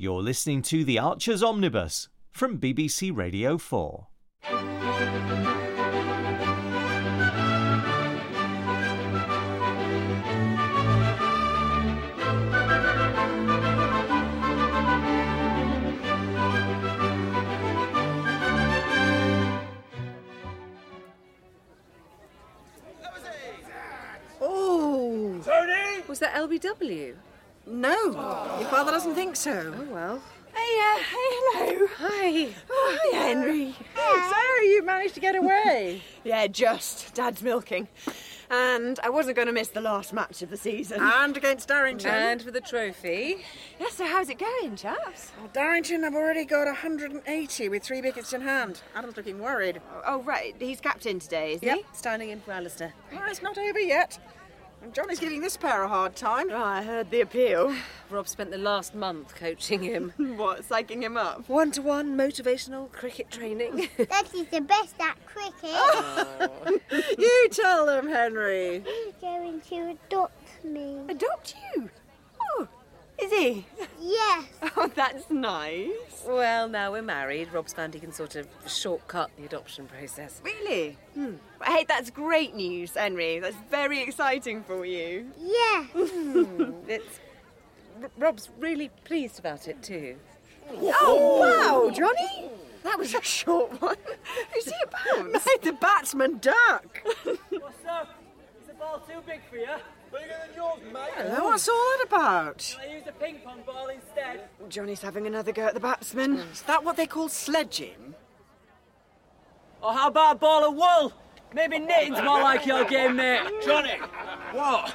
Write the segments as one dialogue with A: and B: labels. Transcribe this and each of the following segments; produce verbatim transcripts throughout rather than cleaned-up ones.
A: You're listening to The Archers Omnibus from B B C Radio four.
B: Oh!
C: Tony!
B: Was that L B W?
C: No, oh. Your father doesn't think so.
B: Oh, well.
C: Hey, uh, hey, hello.
B: Hi.
C: Oh, hi, Henry.
B: Oh, so you managed to get away?
C: Yeah, just. Dad's milking. And I wasn't going to miss the last match of the season.
B: And against Darrington. And for the trophy.
C: Yeah, so how's it going, chaps?
B: Well, Darrington have already got one hundred eighty with three wickets in hand. Adam's looking worried.
C: Oh, oh right. He's captain today, is
B: yep.
C: he?
B: Standing in for Alistair. Well, it's not over yet. And Johnny's giving this pair a hard time.
C: Oh, I heard the appeal.
B: Rob spent the last month coaching him.
C: What, psyching him up?
B: One-to-one motivational cricket training.
D: That is the best at cricket.
B: Oh. You tell them, Henry.
D: He's going to adopt me.
C: Adopt you? Oh, is he?
D: Yes.
C: Oh, that's nice.
B: Well, now we're married, Rob's found he can sort of shortcut the adoption process.
C: Really? Hmm. Hey, that's great news, Henry. That's very exciting for you.
D: Yes.
B: Hmm. It's... R- Rob's really pleased about it, too.
C: Oh, wow, Johnny! That was a short one. Who's he about?
B: Made the batsman duck.
E: What's up? Is the ball too big for you? Bigger than yours, mate.
B: Hello, what's all that about?
E: I used a ping pong ball instead.
C: Johnny's having another go at the batsman.
B: Is that what they call sledging?
E: Or how about a ball of wool? Maybe knitting's more like your game, mate.
F: Johnny! What?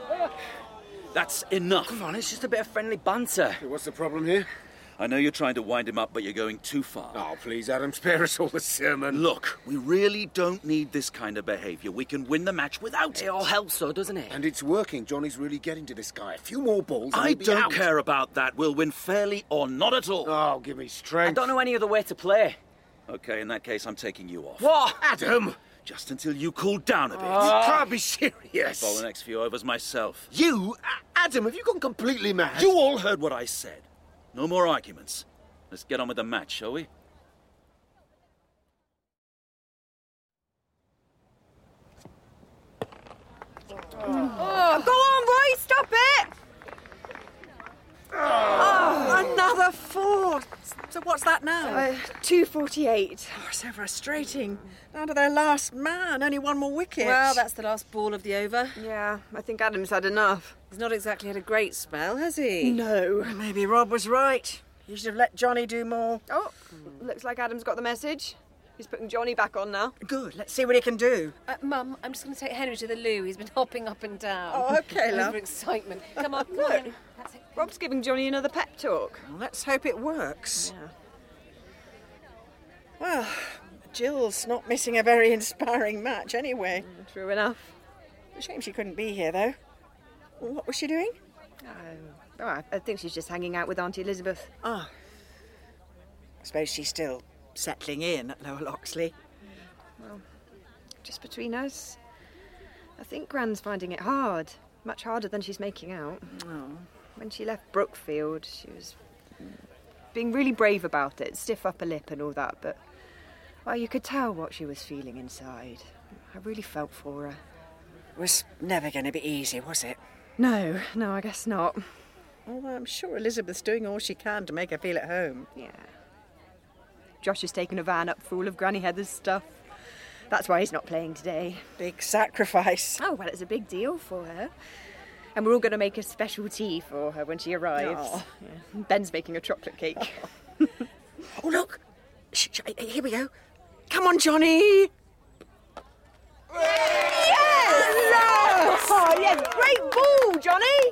F: That's enough.
E: Come on, it's just a bit of friendly banter.
G: What's the problem here?
F: I know you're trying to wind him up, but you're going too far.
G: Oh, please, Adam, spare us all the sermon.
F: Look, we really don't need this kind of behaviour. We can win the match without it.
E: It all helps, though, doesn't it?
G: And it's working. Johnny's really getting to this guy. A few more balls and
F: I
G: he'll be
F: don't
G: out.
F: care about that. We'll win fairly or not at all.
G: Oh, give me strength.
E: I don't know any other way to play.
F: OK, in that case, I'm taking you off.
E: What?
G: Adam!
F: Just until you cool down a bit.
G: Oh. You can't be serious.
F: I'll bowl the next few overs myself.
G: You? A- Adam, have you gone completely mad?
F: You all heard what I said. No more arguments. Let's get on with the match, shall we?
C: Oh, go on, Roy, stop it!
B: Oh, another four. So what's that now?
C: Uh, two forty-eight.
B: Oh, so frustrating. Down to their last man, only one more wicket.
H: Well, that's the last ball of the over.
C: Yeah, I think Adam's had enough.
H: He's not exactly had a great spell, has he?
B: No. Maybe Rob was right. You should have let Johnny do more.
C: Oh, looks like Adam's got the message. He's putting Johnny back on now.
B: Good, let's see what he can do.
H: Uh, Mum, I'm just going to take Henry to the loo. He's been hopping up and down.
B: Oh, OK, love.
H: Over excitement. Come on, come
C: Look.
H: on. That's it.
C: Rob's giving Johnny another pep talk.
B: Well, let's hope it works.
C: Yeah.
B: Well, Jill's not missing a very inspiring match anyway.
C: Mm, true enough.
B: A shame she couldn't be here, though. Well, what was she doing?
C: Oh, oh, I think she's just hanging out with Auntie Elizabeth.
B: Ah. I suppose she's still settling in at Lower Loxley.
C: Well, just between us, I think Gran's finding it hard. Much harder than she's making out.
B: Oh.
C: When she left Brookfield, she was being really brave about it, stiff upper lip and all that, but, well, you could tell what she was feeling inside. I really felt for her.
B: It was never going to be easy, was it?
C: No, no, I guess not.
B: Although I'm sure Elizabeth's doing all she can to make her feel at home.
C: Yeah. Josh has taken a van up full of Granny Heather's stuff. That's why he's not playing today.
B: Big sacrifice.
C: Oh, well, it's a big deal for her. And we're all going to make a special tea for her when she arrives.
B: Oh.
C: Yeah. Ben's making a chocolate cake.
B: Oh, look! Shh, shh, here we go. Come on, Johnny!
C: Yes! Oh, yes, great ball, Johnny!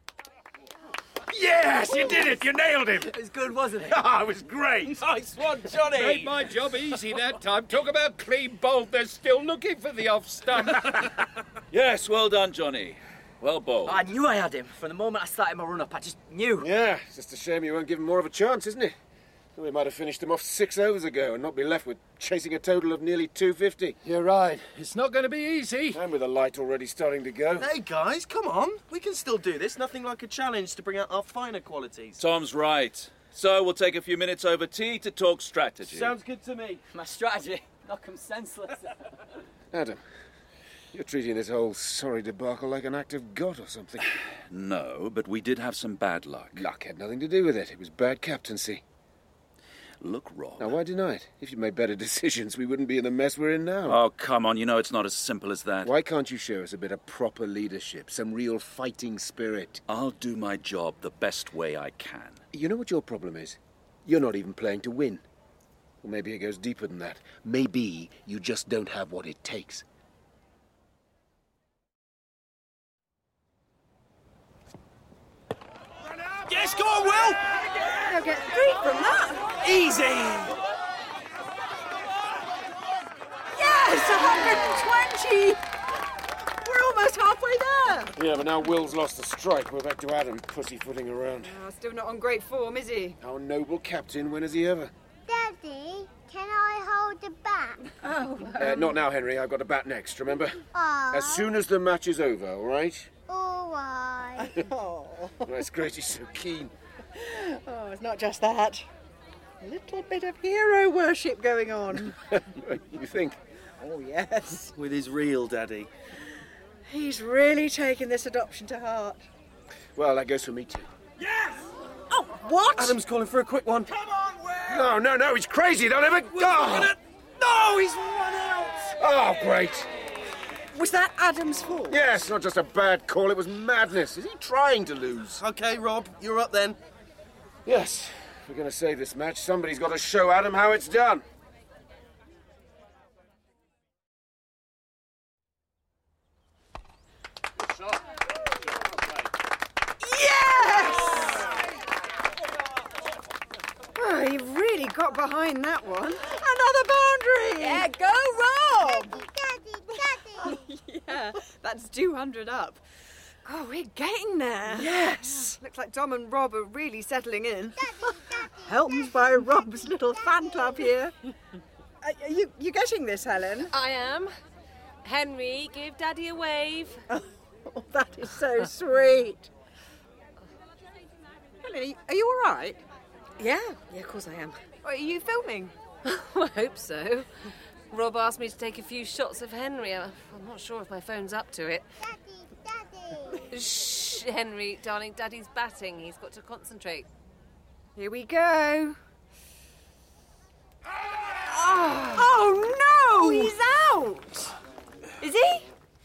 G: Yes, you did it! You nailed him!
E: It was good, wasn't it?
G: Ah, it was great!
E: Nice one, Johnny!
I: Made my job easy that time. Talk about clean bowled, they're still looking for the off stump.
F: Yes, well done, Johnny. Well bowled.
E: I knew I had him. From the moment I started my run-up, I just knew.
G: Yeah, it's just a shame you weren't given more of a chance, isn't it? We might have finished them off six overs ago and not be left with chasing a total of nearly two fifty.
I: You're right. It's not going to be easy.
G: And with the light already starting to go.
B: Hey, guys, come on. We can still do this. Nothing like a challenge to bring out our finer qualities.
F: Tom's right. So we'll take a few minutes over tea to talk strategy.
B: Sounds good to me.
E: My strategy. Knock 'em senseless.
G: Adam, you're treating this whole sorry debacle like an act of God or something.
F: No, but we did have some bad luck.
G: Luck had nothing to do with it. It was bad captaincy.
F: Look, Rob.
G: Now, why deny it? If you'd made better decisions, we wouldn't be in the mess we're in now.
F: Oh, come on. You know it's not as simple as that.
G: Why can't you show us a bit of proper leadership, some real fighting spirit?
F: I'll do my job the best way I can.
G: You know what your problem is? You're not even playing to win. Or maybe it goes deeper than that. Maybe you just don't have what it takes.
B: Yes, go on, Will!
C: They'll get three from that.
B: Easy!
C: Yes, one hundred twenty! We're almost halfway there.
G: Yeah, but now Will's lost the strike. We're back to Adam pussyfooting around.
C: Oh, still not on great form, is he?
G: Our noble captain, when has he ever?
D: Daddy, can I hold the bat?
C: Oh.
G: Uh, not now, Henry. I've got a bat next, remember?
D: Aw.
G: As soon as the match is over, all right?
D: All right.
B: Oh.
G: That's great, he's so keen.
B: Oh, it's not just that. A little bit of hero worship going on.
G: You think?
B: Oh, yes. With his real daddy. He's really taken this adoption to heart.
G: Well, that goes for me too.
B: Oh, what? Adam's calling for a quick one. Come on, Will!
G: No, no, no, he's crazy. Don't ever go.
B: No, he's run out!
G: Oh, great.
B: Was that Adam's fault?
G: Yes, not just a bad call, it was madness. Is he trying to lose?
B: OK, Rob, you're up then.
G: Yes. If we're going to save this match, somebody's got to show Adam how it's done.
C: Oh, he really got behind that one.
B: Another boundary!
C: Yeah, go Rob!
D: Daddy, Daddy.
C: Yeah, that's two hundred up. Oh, we're getting there.
B: Yes!
C: Looks like Dom and Rob are really settling in.
D: Daddy, Daddy.
B: Helmed by Rob's little fan club here. Are you, you getting this, Helen?
H: I am. Henry, give Daddy a wave.
B: Oh, that is so sweet. Helen, are you, are you all right?
H: Yeah, yeah, of course I am.
C: Are you filming?
H: I hope so. Rob asked me to take a few shots of Henry. I'm not sure if my phone's up to it.
D: Daddy, Daddy.
H: Shh, Henry, darling, Daddy's batting. He's got to concentrate.
C: Here we go. Oh, oh no! He's out! Is he?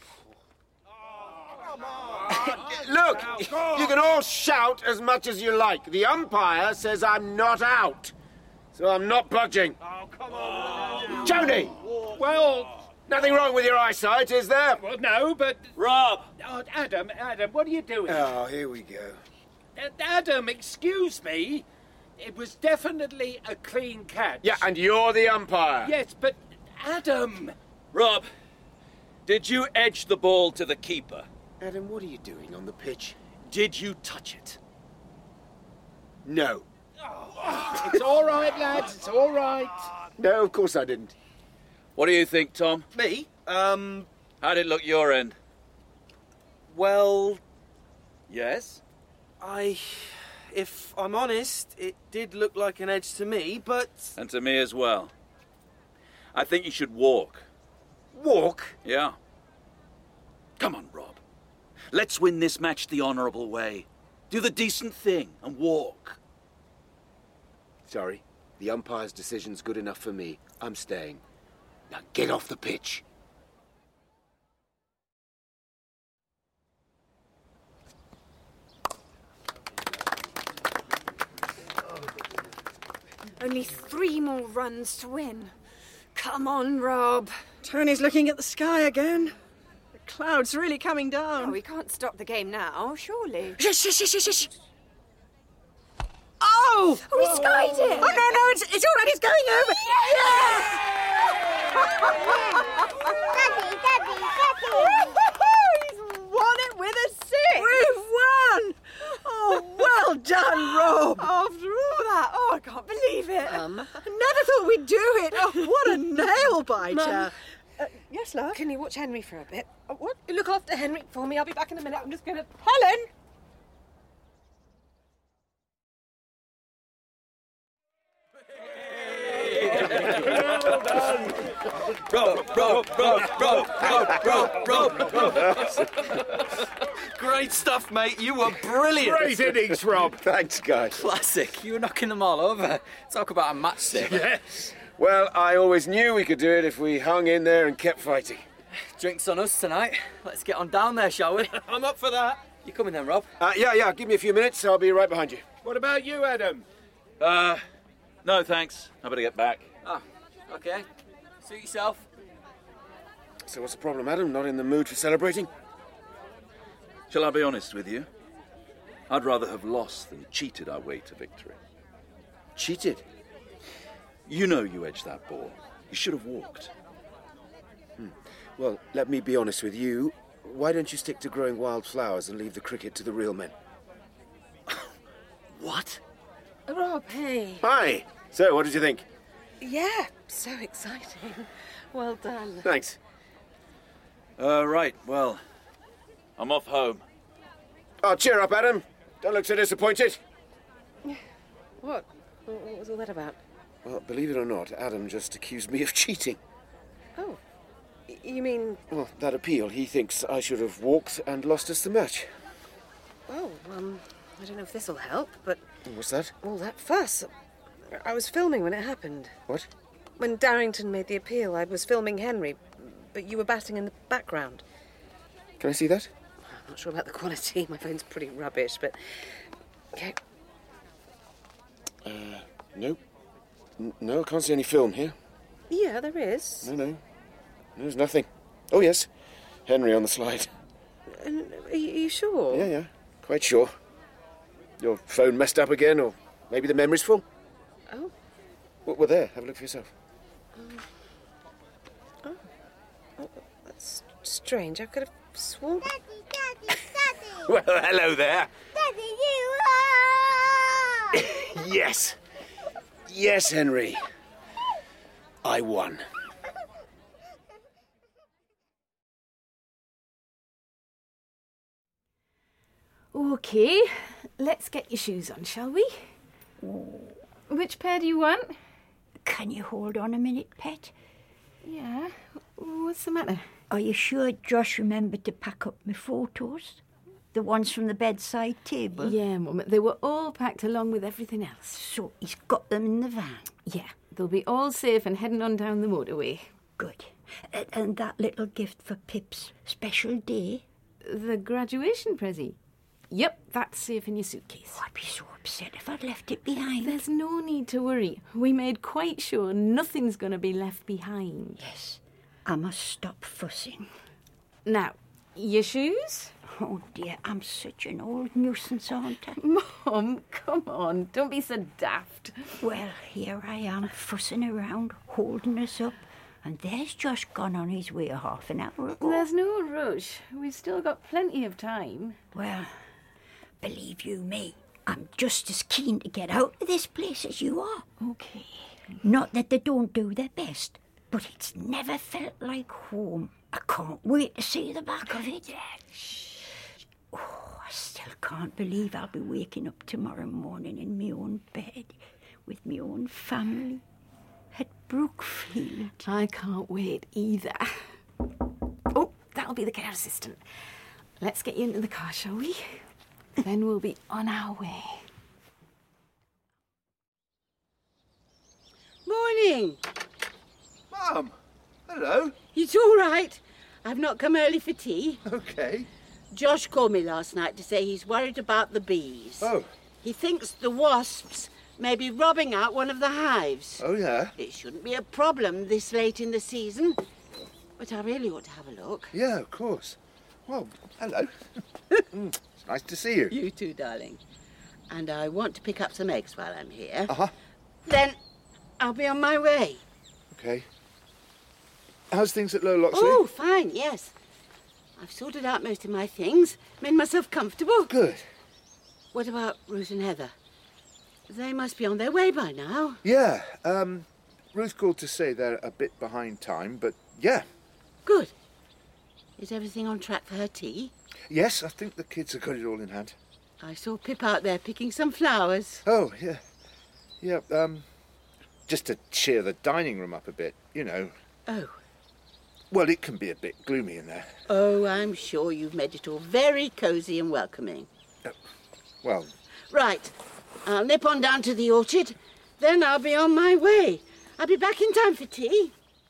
G: Look, you can all shout as much as you like. The umpire says I'm not out. So I'm not budging.
I: Oh, come on.
G: Tony!
I: Well,
G: Nothing wrong with your eyesight, is there?
I: well, no, but...
F: Rob!
I: Oh, Adam, Adam, what are you doing?
G: Oh, here we go.
I: Uh, Adam, excuse me. It was definitely a clean catch.
G: Yeah, and you're the umpire.
I: Yes, but Adam...
F: Rob, did you edge the ball to the keeper?
G: Adam, what are you doing on the pitch?
F: Did you touch it?
G: No.
I: It's all right, lads, it's all right.
G: No, of course I didn't.
F: What do you think, Tom?
B: Me? Um,
F: How did it look your end?
B: well,
F: Yes?
B: I... If I'm honest, it did look like an edge to me, but...
F: And to me as well. I think you should walk.
G: Walk?
F: Yeah. Come on, Rob. Let's win this match the honourable way. Do the decent thing and walk.
G: Sorry, the umpire's decision's good enough for me. I'm staying. Now get off the pitch.
C: Only three more runs to win. Come on, Rob.
B: Tony's looking at the sky again. The cloud's really coming down.
C: Oh, we can't stop the game now, surely.
B: Shush, shush, shush, shush, shush. Oh!
C: Oh, he skied it!
B: Oh, no, no, it's, it's all right, it's going over.
D: Daddy, Daddy, Daddy.
C: He's won it with a six!
B: We've won! Oh, well done, Rob.
C: After all that, oh, I can't believe
B: believe it.
H: Um.
B: I never thought we'd do it. Oh, what a nail biter.
H: Mum.
B: Uh, yes, love?
H: Can you watch Henry for a bit?
B: Uh, what?
H: Look after Henry for me. I'll be back in a minute. I'm just going to...
B: Helen!
F: Rob, Rob, Rob, Rob, Rob, Rob, Rob, Rob. Great stuff, mate. You were brilliant.
G: Great innings, Rob. Thanks, guys.
E: Classic. You were knocking them all over. Talk about a matchstick.
G: Yes. Well, I always knew we could do it if we hung in there and kept fighting.
E: Drinks on us tonight. Let's get on down there, shall we?
I: I'm up for that.
E: You coming then, Rob?
G: Uh, yeah, yeah, give me a few minutes. I'll be right behind you.
I: What about you, Adam?
F: Uh, no, thanks. I better get back.
E: Ah, okay. Suit yourself.
G: So what's the problem, Adam? Not in the mood for celebrating?
F: Shall I be honest with you? I'd rather have lost than cheated our way to victory.
G: Cheated?
F: You know you edged that ball. You should have walked.
G: Hmm. Well, let me be honest with you. Why don't you stick to growing wildflowers and leave the cricket to the real men?
F: What?
H: Rob, hey.
G: Hi. So, what did you think?
H: Yeah, so exciting. Well done.
G: Thanks.
F: Uh, right, well, I'm off home.
G: Oh, cheer up, Adam. Don't look so disappointed.
H: What? What was all that about?
G: Well, believe it or not, Adam just accused me of cheating.
H: Oh, y- you mean...
G: Well, that appeal, he thinks I should have walked and lost us the match.
H: Oh, um, I don't know if this'll help, but...
G: What's that?
H: All that fuss. I was filming when it happened.
G: What?
H: When Darrington made the appeal, I was filming Henry, but you were batting in the background.
G: Can I see that?
H: I'm not sure about the quality. My phone's pretty rubbish, but... Okay.
G: Uh, no. N- no, I can't see any film here.
H: Yeah, there is.
G: No, no. There's nothing. Oh, yes. Henry on the slide.
H: Uh, are you, are you sure?
G: Yeah, yeah. Quite sure. Your phone messed up again, or maybe the memory's full?
H: Oh.
G: Well, well there. Have a look for yourself.
H: Um, oh. oh. That's strange. I could have sworn...
D: Daddy, Daddy, Daddy.
G: Well, hello there.
D: Daddy, you are.
G: Yes. Yes, Henry. I won.
J: OK, let's get your shoes on, shall we?
K: Oh.
J: Which pair do you want?
K: Can you hold on a minute, Pet?
J: Yeah. What's the matter?
K: Are you sure Josh remembered to pack up my photos? The ones from the bedside table?
J: Yeah, Mum. They were all packed along with everything else.
K: So he's got them in the van?
J: Yeah. They'll be all safe and heading on down the motorway.
K: Good. Uh, and that little gift for Pip's special day?
J: The graduation present? Yep, that's safe in your suitcase.
K: Oh, I'd be so upset if I'd left it behind.
J: There's no need to worry. We made quite sure nothing's going to be left behind.
K: Yes, I must stop fussing.
J: Now, your shoes?
K: Oh dear, I'm such an old nuisance, aren't I?
J: Mum, come on, don't be so daft.
K: Well, here I am, fussing around, holding us up, and there's Josh gone on his way a half an hour ago.
J: There's no rush. We've still got plenty of time.
K: Well, believe you me, I'm just as keen to get out of this place as you are.
J: OK.
K: Not that they don't do their best, but it's never felt like home. I can't wait to see the back of it. Oh, I still can't believe I'll be waking up tomorrow morning in my own bed with my own family at Brookfield.
J: I can't wait either. Oh, that'll be the care assistant. Let's get you into the car, shall we? Then we'll be on our way.
L: Morning.
M: Mum, hello.
L: It's all right. I've not come early for tea.
M: OK.
L: Josh called me last night to say he's worried about the bees.
M: Oh.
L: He thinks the wasps may be robbing out one of the hives.
M: Oh, yeah?
L: It shouldn't be a problem this late in the season, but I really ought to have a look.
M: Yeah, of course. Well, hello. mm, it's nice to see you.
L: You too, darling. And I want to pick up some eggs while I'm here.
M: Uh-huh.
L: Then I'll be on my way.
M: OK. How's things at Low Loxley?
L: Oh, fine, yes. I've sorted out most of my things, made myself comfortable.
M: Good.
L: What about Ruth and Heather? They must be on their way by now.
M: Yeah, um, Ruth called to say they're a bit behind time, but yeah.
L: Good. Is everything on track for her tea?
M: Yes, I think the kids have got it all in hand.
L: I saw Pip out there picking some flowers.
M: Oh, yeah. Yeah, um, just to cheer the dining room up a bit, you know.
L: Oh.
M: Well, it can be a bit gloomy in there.
L: Oh, I'm sure you've made it all very cosy and welcoming.
M: Uh, well...
L: Right. I'll nip on down to the orchard, then I'll be on my way. I'll be back in time for tea.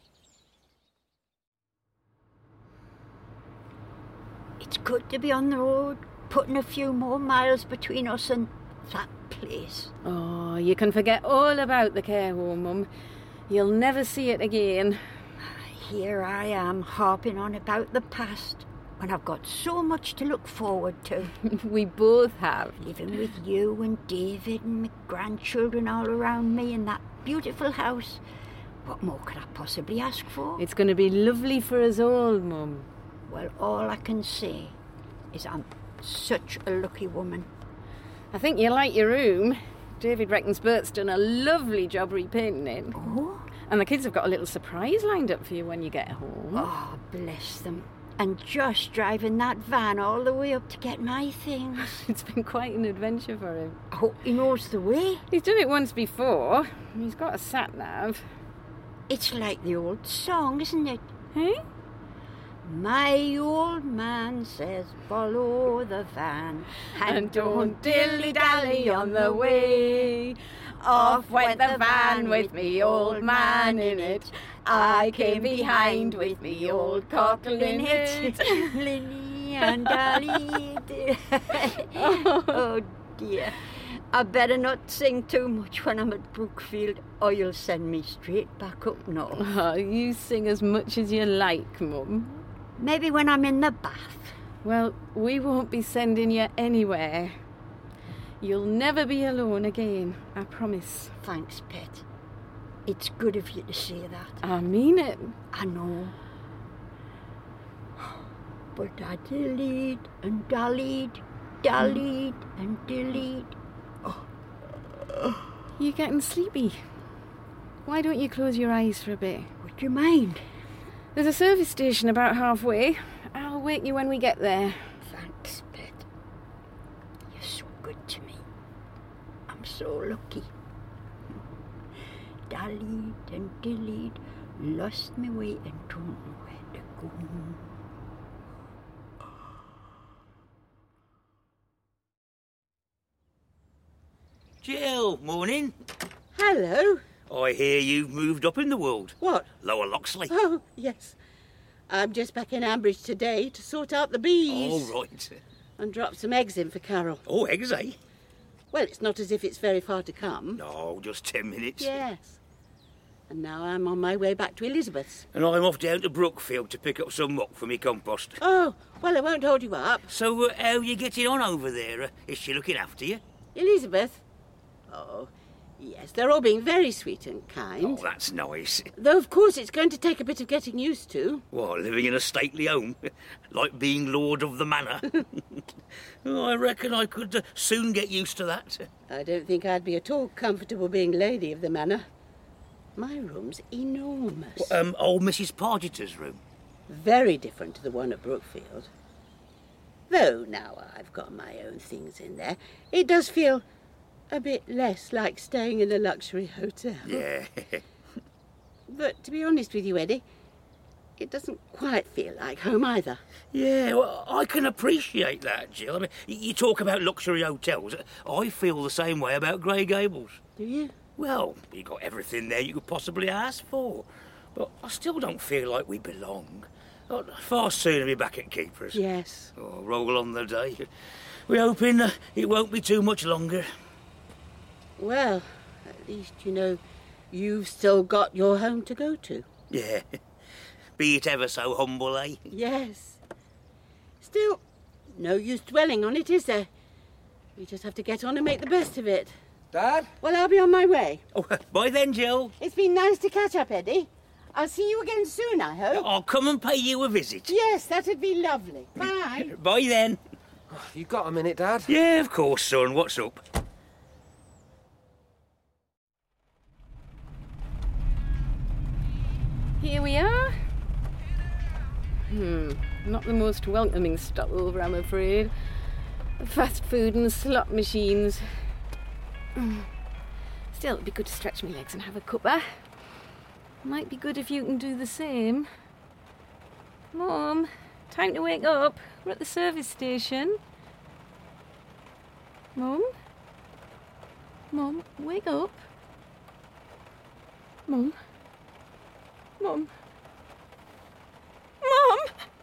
K: It's good to be on the road, putting a few more miles between us and that place.
J: Oh, you can forget all about the care home, Mum. You'll never see it again.
K: Here I am harping on about the past when I've got so much to look forward to.
J: We both have.
K: Living with you and David and my grandchildren all around me in that beautiful house. What more could I possibly ask for?
J: It's going to be lovely for us all, Mum.
K: Well, all I can say is I'm such a lucky woman.
J: I think you like your room. David reckons Bert's done a lovely job repainting it.
K: Oh?
J: And the kids have got a little surprise lined up for you when you get home.
K: Oh, bless them. And Josh driving that van all the way up to get my things.
J: It's been quite an adventure for him.
K: I hope he knows the way.
J: He's done it once before. He's got a sat-nav.
K: It's like the old song, isn't it?
J: Hey?
K: My old man says follow the van
J: and don't dilly-dally on the way. Off went the van with me old man in it. I came behind with me old cockle in it.
K: Lily and Dolly. Oh dear. I better not sing too much when I'm at Brookfield or you'll send me straight back up north.
J: Oh, you sing as much as you like, Mum.
K: Maybe when I'm in the bath.
J: Well, we won't be sending you anywhere. You'll never be alone again, I promise.
K: Thanks, Pet. It's good of you to say that.
J: I mean it.
K: I know. But I dillied and dollied, dollied and dillied.
J: You're getting sleepy. Why don't you close your eyes for a bit?
K: Would you mind?
J: There's a service station about halfway. I'll wake you when we get there.
K: Thanks, Pet. You're so good to me. I'm so lucky. Dallied and dillied, lost my way and don't know where to go.
N: Jill, morning.
L: Hello.
N: I hear you've moved up in the world.
L: What?
N: Lower Loxley.
L: Oh, yes. I'm just back in Ambridge today to sort out the bees.
N: All right.
L: And drop some eggs in for Carol.
N: Oh, eggs, eh?
L: Well, it's not as if it's very far to come.
N: No, just ten minutes.
L: Yes. And now I'm on my way back to Elizabeth's.
N: And I'm off down to Brookfield to pick up some muck for me compost.
L: Oh, well, I won't hold you up.
N: So, uh, how are you getting on over there? Uh, is she looking after you?
L: Elizabeth? Oh, yes, they're all being very sweet and kind.
N: Oh, that's nice.
L: Though, of course, it's going to take a bit of getting used to.
N: What, living in a stately home? Like being lord of the manor? Oh, I reckon I could uh, soon get used to that.
L: I don't think I'd be at all comfortable being lady of the manor. My room's enormous.
N: Well, um, old Missus Pargeter's room?
L: Very different to the one at Brookfield. Though now I've got my own things in there, it does feel a bit less like staying in a luxury hotel.
N: Yeah.
L: But to be honest with you, Eddie, it doesn't quite feel like home either.
N: Yeah, well, I can appreciate that, Jill. I mean, you talk about luxury hotels. I feel the same way about Grey Gables.
L: Do you?
N: Well, you got everything there you could possibly ask for. But I still don't feel like we belong. I'd far sooner be back at Keeper's.
L: Yes.
N: Oh, roll on the day. We're hoping uh, it won't be too much longer.
L: Well, at least, you know, you've still got your home to go to.
N: Yeah. Be it ever so humble, eh?
L: Yes. Still, no use dwelling on it, is there? We just have to get on and make the best of it.
F: Dad?
L: Well, I'll be on my way.
N: Oh, bye then, Jill.
L: It's been nice to catch up, Eddie. I'll see you again soon, I hope.
N: I'll come and pay you a visit.
L: Yes, that'd be lovely. Bye.
N: Bye then.
F: You got a minute, Dad?
N: Yeah, of course, son. What's up?
J: Here we are. Hmm, not the most welcoming stopover, I'm afraid. Fast food and slot machines. Still, it'd be good to stretch my legs and have a cuppa. Might be good if you can do the same. Mum, time to wake up. We're at the service station. Mum? Mum, wake up. Mum? Mum? Mum!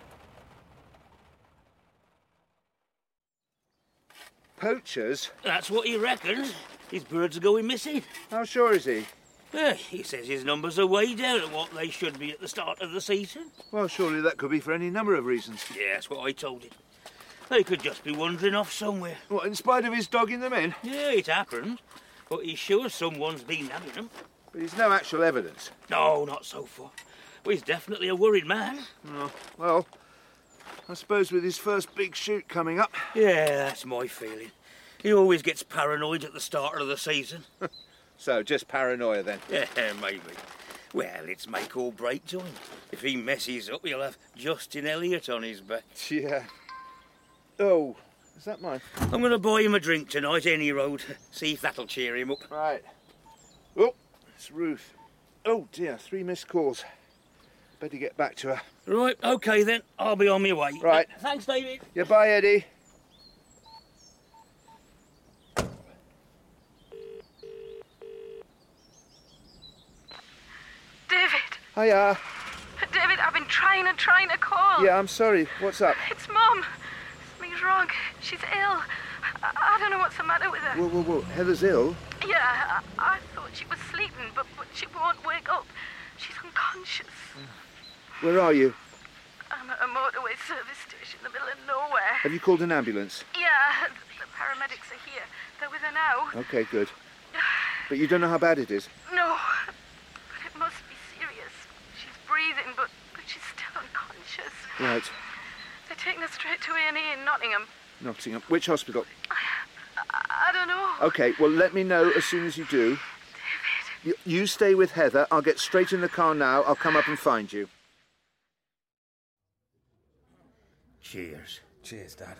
M: Poachers?
N: That's what he reckons. His birds are going missing.
M: How sure is he?
N: Eh, he says his numbers are way down at what they should be at the start of the season.
M: Well, surely that could be for any number of reasons.
N: Yeah, that's what I told him. They could just be wandering off somewhere.
M: What, in spite of his dogging them in?
N: Yeah, it happened. But he's sure someone's been having them.
M: But there's no actual evidence.
N: No, not so far. Well, he's definitely a worried man.
M: Oh, well, I suppose with his first big shoot coming up...
N: Yeah, that's my feeling. He always gets paranoid at the start of the season.
M: So, just paranoia then?
N: Yeah, maybe. Well, it's make or break time. If he messes up, he'll have Justin Elliott on his back.
M: Yeah. Oh, is that mine?
N: I'm going to buy him a drink tonight, any road. See if that'll cheer him up.
M: Right. Oh, it's Ruth. Oh, dear, three missed calls. Better get back to her.
N: Right, OK then. I'll be on my way.
M: Right.
N: Uh, thanks, David.
M: Yeah, bye, Eddie.
J: David!
M: Hiya.
J: David, I've been trying and trying to call.
M: Yeah, I'm sorry. What's up?
J: It's Mum. Something's wrong. She's ill. I, I don't know what's the matter with her.
M: Whoa, whoa, whoa. Heather's ill?
J: Yeah, I, I thought she was sleeping, but, but she won't wake up. She's unconscious.
M: Where are you?
J: I'm at a motorway service station in the middle of nowhere.
M: Have you called an ambulance?
J: Yeah, the, the paramedics are here. They're with her now.
M: Okay, good. But you don't know how bad it is?
J: No, but it must be serious. She's breathing, but, but she's still unconscious.
M: Right.
J: They're taking her straight to A and E in Nottingham.
M: Nottingham. Which hospital?
J: I, I don't know.
M: Okay, well, let me know as soon as you do. David. You, you stay with Heather. I'll get straight in the car now. I'll come up and find you.
N: Cheers.
B: Cheers, Dad.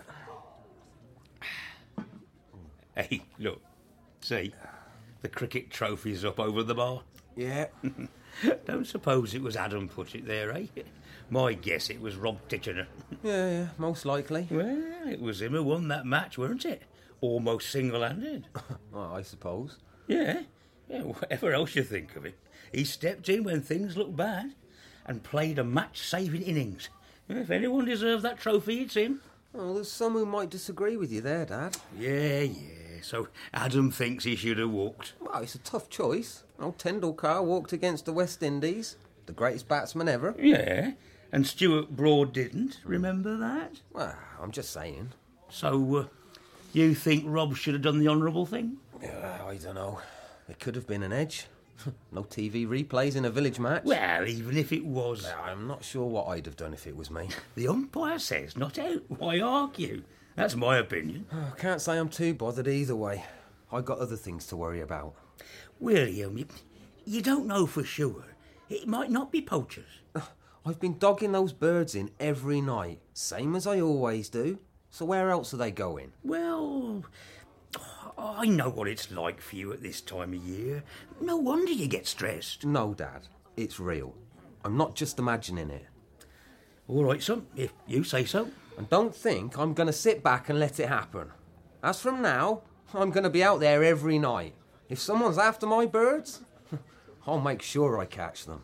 N: Hey, look. See? The cricket trophy's up over the bar.
B: Yeah.
N: Don't suppose it was Adam put it there, eh? My guess it was Rob Titchener.
B: Yeah, yeah, most likely.
N: Well, it was him who won that match, weren't it? Almost single-handed.
B: Well, I suppose.
N: Yeah. Yeah, whatever else you think of it. He stepped in when things looked bad and played a match-saving innings. If anyone deserved that trophy, it's him.
B: Well, there's some who might disagree with you there, Dad.
N: Yeah, yeah. So Adam thinks he should have walked.
B: Well, it's a tough choice. Old Tendulkar walked against the West Indies, the greatest batsman ever.
N: Yeah, and Stuart Broad didn't. Remember that?
B: Well, I'm just saying.
N: So, uh, you think Rob should have done the honourable thing?
B: Yeah, I don't know. It could have been an edge. No T V replays in a village match.
N: Well, even if it was...
B: I'm not sure what I'd have done if it was me.
N: The umpire says not out. Why argue? That's my opinion.
B: I can't say I'm too bothered either way. I've got other things to worry about.
N: William, you, you don't know for sure. It might not be poachers.
B: I've been dogging those birds in every night, same as I always do. So where else are they going?
N: Well, I know what it's like for you at this time of year. No wonder you get stressed.
B: No, Dad. It's real. I'm not just imagining it.
N: All right, son, if you say so.
B: And don't think I'm going to sit back and let it happen. As from now, I'm going to be out there every night. If someone's after my birds, I'll make sure I catch them.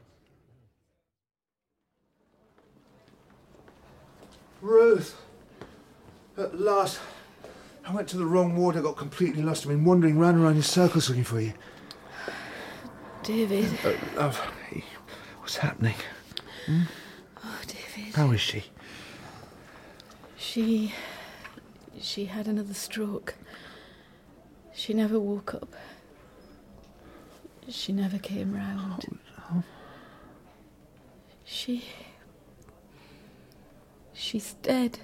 M: Ruth! At last. I went to the wrong ward. I got completely lost. I've been wandering round and round in circles looking for you.
J: David.
M: Uh, love, hey, what's happening? Hmm?
J: Oh, David.
M: How is she?
J: She... She had another stroke. She never woke up. She never came round.
M: Oh.
J: She... She's dead.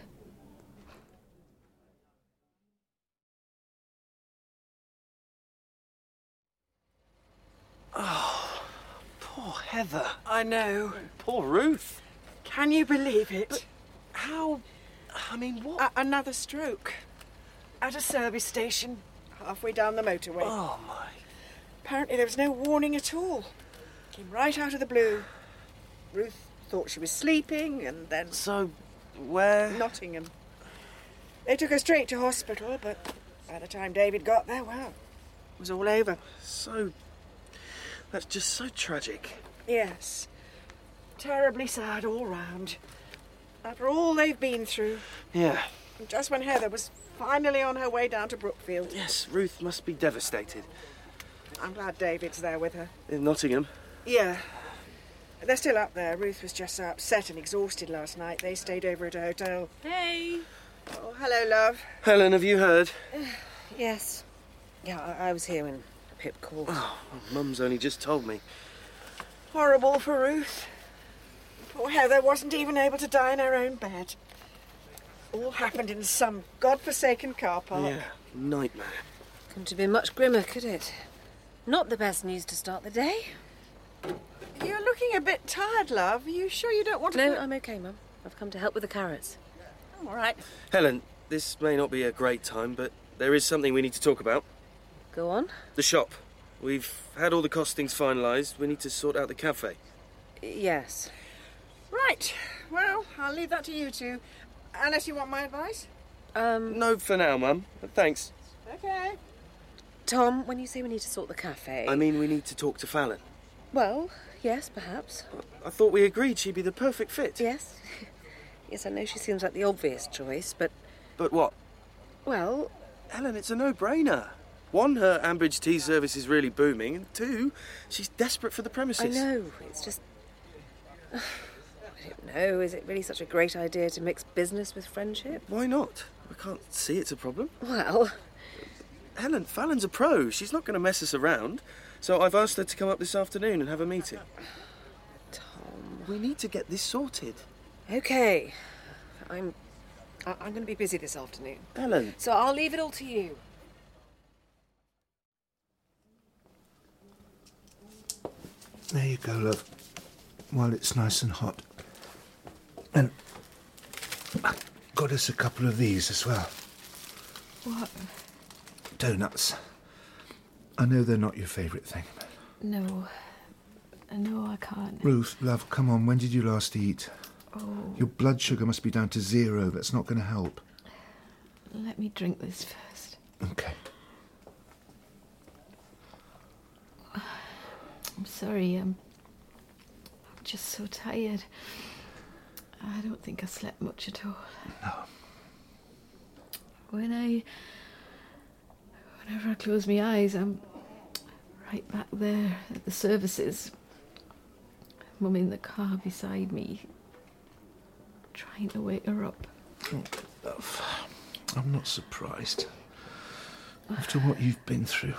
M: Oh, poor
F: Oh, Heather.
O: I know.
F: Poor Ruth.
O: Can you believe it?
F: But how... I mean, what?
O: A- another stroke. At a service station, halfway down the motorway.
F: Oh, my...
O: Apparently there was no warning at all. Came right out of the blue. Ruth thought she was sleeping, and then...
F: So, where...
O: Nottingham. They took her straight to hospital, but by the time David got there, well, it was all over.
F: So... That's just so tragic.
O: Yes. Terribly sad all round. After all they've been through.
F: Yeah.
O: And just when Heather was finally on her way down to Brookfield.
F: Yes, Ruth must be devastated.
O: I'm glad David's there with her.
F: In Nottingham?
O: Yeah. They're still up there. Ruth was just so upset and exhausted last night. They stayed over at a hotel.
H: Hey.
O: Oh, hello, love.
F: Helen, have you heard?
H: Yes. Yeah, I, I was here when Pip called.
F: Oh, Mum's only just told me.
O: Horrible for Ruth. Poor Heather wasn't even able to die in her own bed. All happened in some godforsaken car park.
F: Yeah, nightmare.
H: Couldn't have been much grimmer, could it? Not the best news to start the day.
O: You're looking a bit tired, love. Are you sure you don't want to...
H: No, I'm okay, Mum. I've come to help with the carrots.
O: I'm all right.
F: Helen, this may not be a great time, but there is something we need to talk about.
H: Go on.
F: The shop. We've had all the costings finalised. We need to sort out the cafe.
H: Yes.
O: Right. Well, I'll leave that to you two. Unless you want my advice?
H: Um...
F: No, for now, Mum. Thanks.
O: Okay.
H: Tom, when you say we need to sort the cafe...
F: I mean, we need to talk to Fallon.
H: Well, yes, perhaps.
F: I thought we agreed she'd be the perfect fit.
H: Yes. Yes, I know she seems like the obvious choice, but...
F: But what?
H: Well...
F: Helen, it's a no-brainer. One, her Ambridge tea service is really booming, and two, she's desperate for the premises.
H: I know, it's just... I don't know, is it really such a great idea to mix business with friendship?
F: Why not? I can't see it's a problem.
H: Well...
F: Helen, Fallon's a pro. She's not going to mess us around. So I've asked her to come up this afternoon and have a meeting.
H: Tom...
F: We need to get this sorted.
H: OK. I'm... I- I'm going to be busy this afternoon.
F: Helen.
H: So I'll leave it all to you.
M: There you go, love. While it's nice and hot. And I got us a couple of these as well.
J: What?
M: Donuts. I know they're not your favourite thing. But...
J: No. No, I can't.
M: Ruth, love, come on. When did you last eat?
J: Oh.
M: Your blood sugar must be down to zero. That's not going to help.
J: Let me drink this first.
M: Okay.
J: I'm sorry, I'm, I'm just so tired. I don't think I slept much at all.
M: No.
J: When I... Whenever I close my eyes, I'm right back there at the services. Mum in the car beside me, trying to wake her up.
M: Oh, love, I'm not surprised. After what you've been through.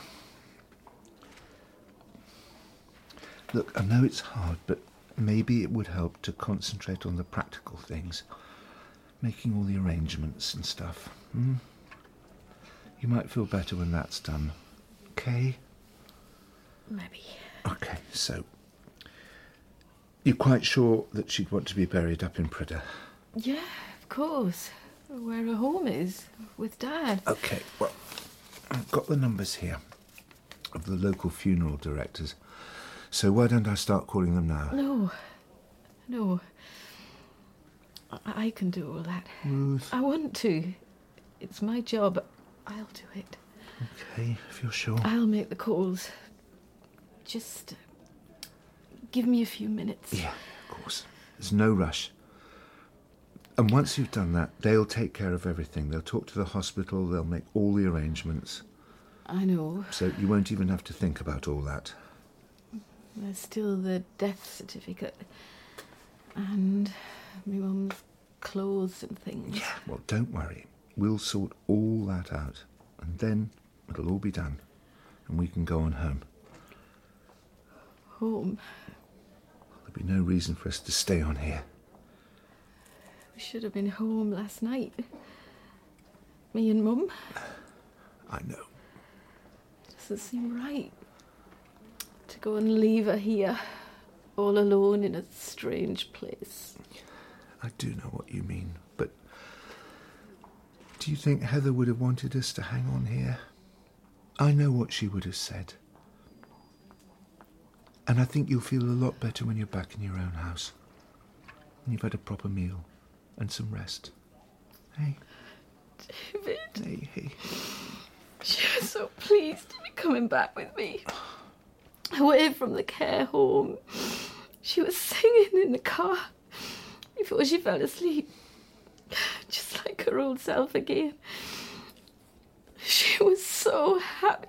M: Look, I know it's hard, but maybe it would help to concentrate on the practical things. Making all the arrangements and stuff. Hmm? You might feel better when that's done. Okay?
J: Maybe.
M: Okay, so... You're quite sure that she'd want to be buried up in Pridda?
J: Yeah, of course. Where her home is, with Dad.
M: Okay, well, I've got the numbers here of the local funeral directors. So why don't I start calling them now?
J: No. No. I, I can do all that.
M: Ruth.
J: I want to. It's my job. I'll do it.
M: Okay, if you're sure.
J: I'll make the calls. Just give me a few minutes.
M: Yeah, of course. There's no rush. And once you've done that, they'll take care of everything. They'll talk to the hospital, they'll make all the arrangements.
J: I know.
M: So you won't even have to think about all that.
J: There's still the death certificate. And my mum's clothes and things.
M: Yeah, well, don't worry. We'll sort all that out. And then it'll all be done. And we can go on home.
J: Home?
M: There'll be no reason for us to stay on here.
J: We should have been home last night. Me and Mum.
M: I know.
J: Doesn't seem right to go and leave her here
P: all alone in a strange place.
M: I do know what you mean, but do you think Heather would have wanted us to hang on here? I know what she would have said. And I think you'll feel a lot better when you're back in your own house. And you've had a proper meal and some rest. Hey?
P: David.
M: Hey, hey.
P: She was so pleased to be coming back with me. Away from the care home. She was singing in the car before she fell asleep. Just like her old self again. She was so happy.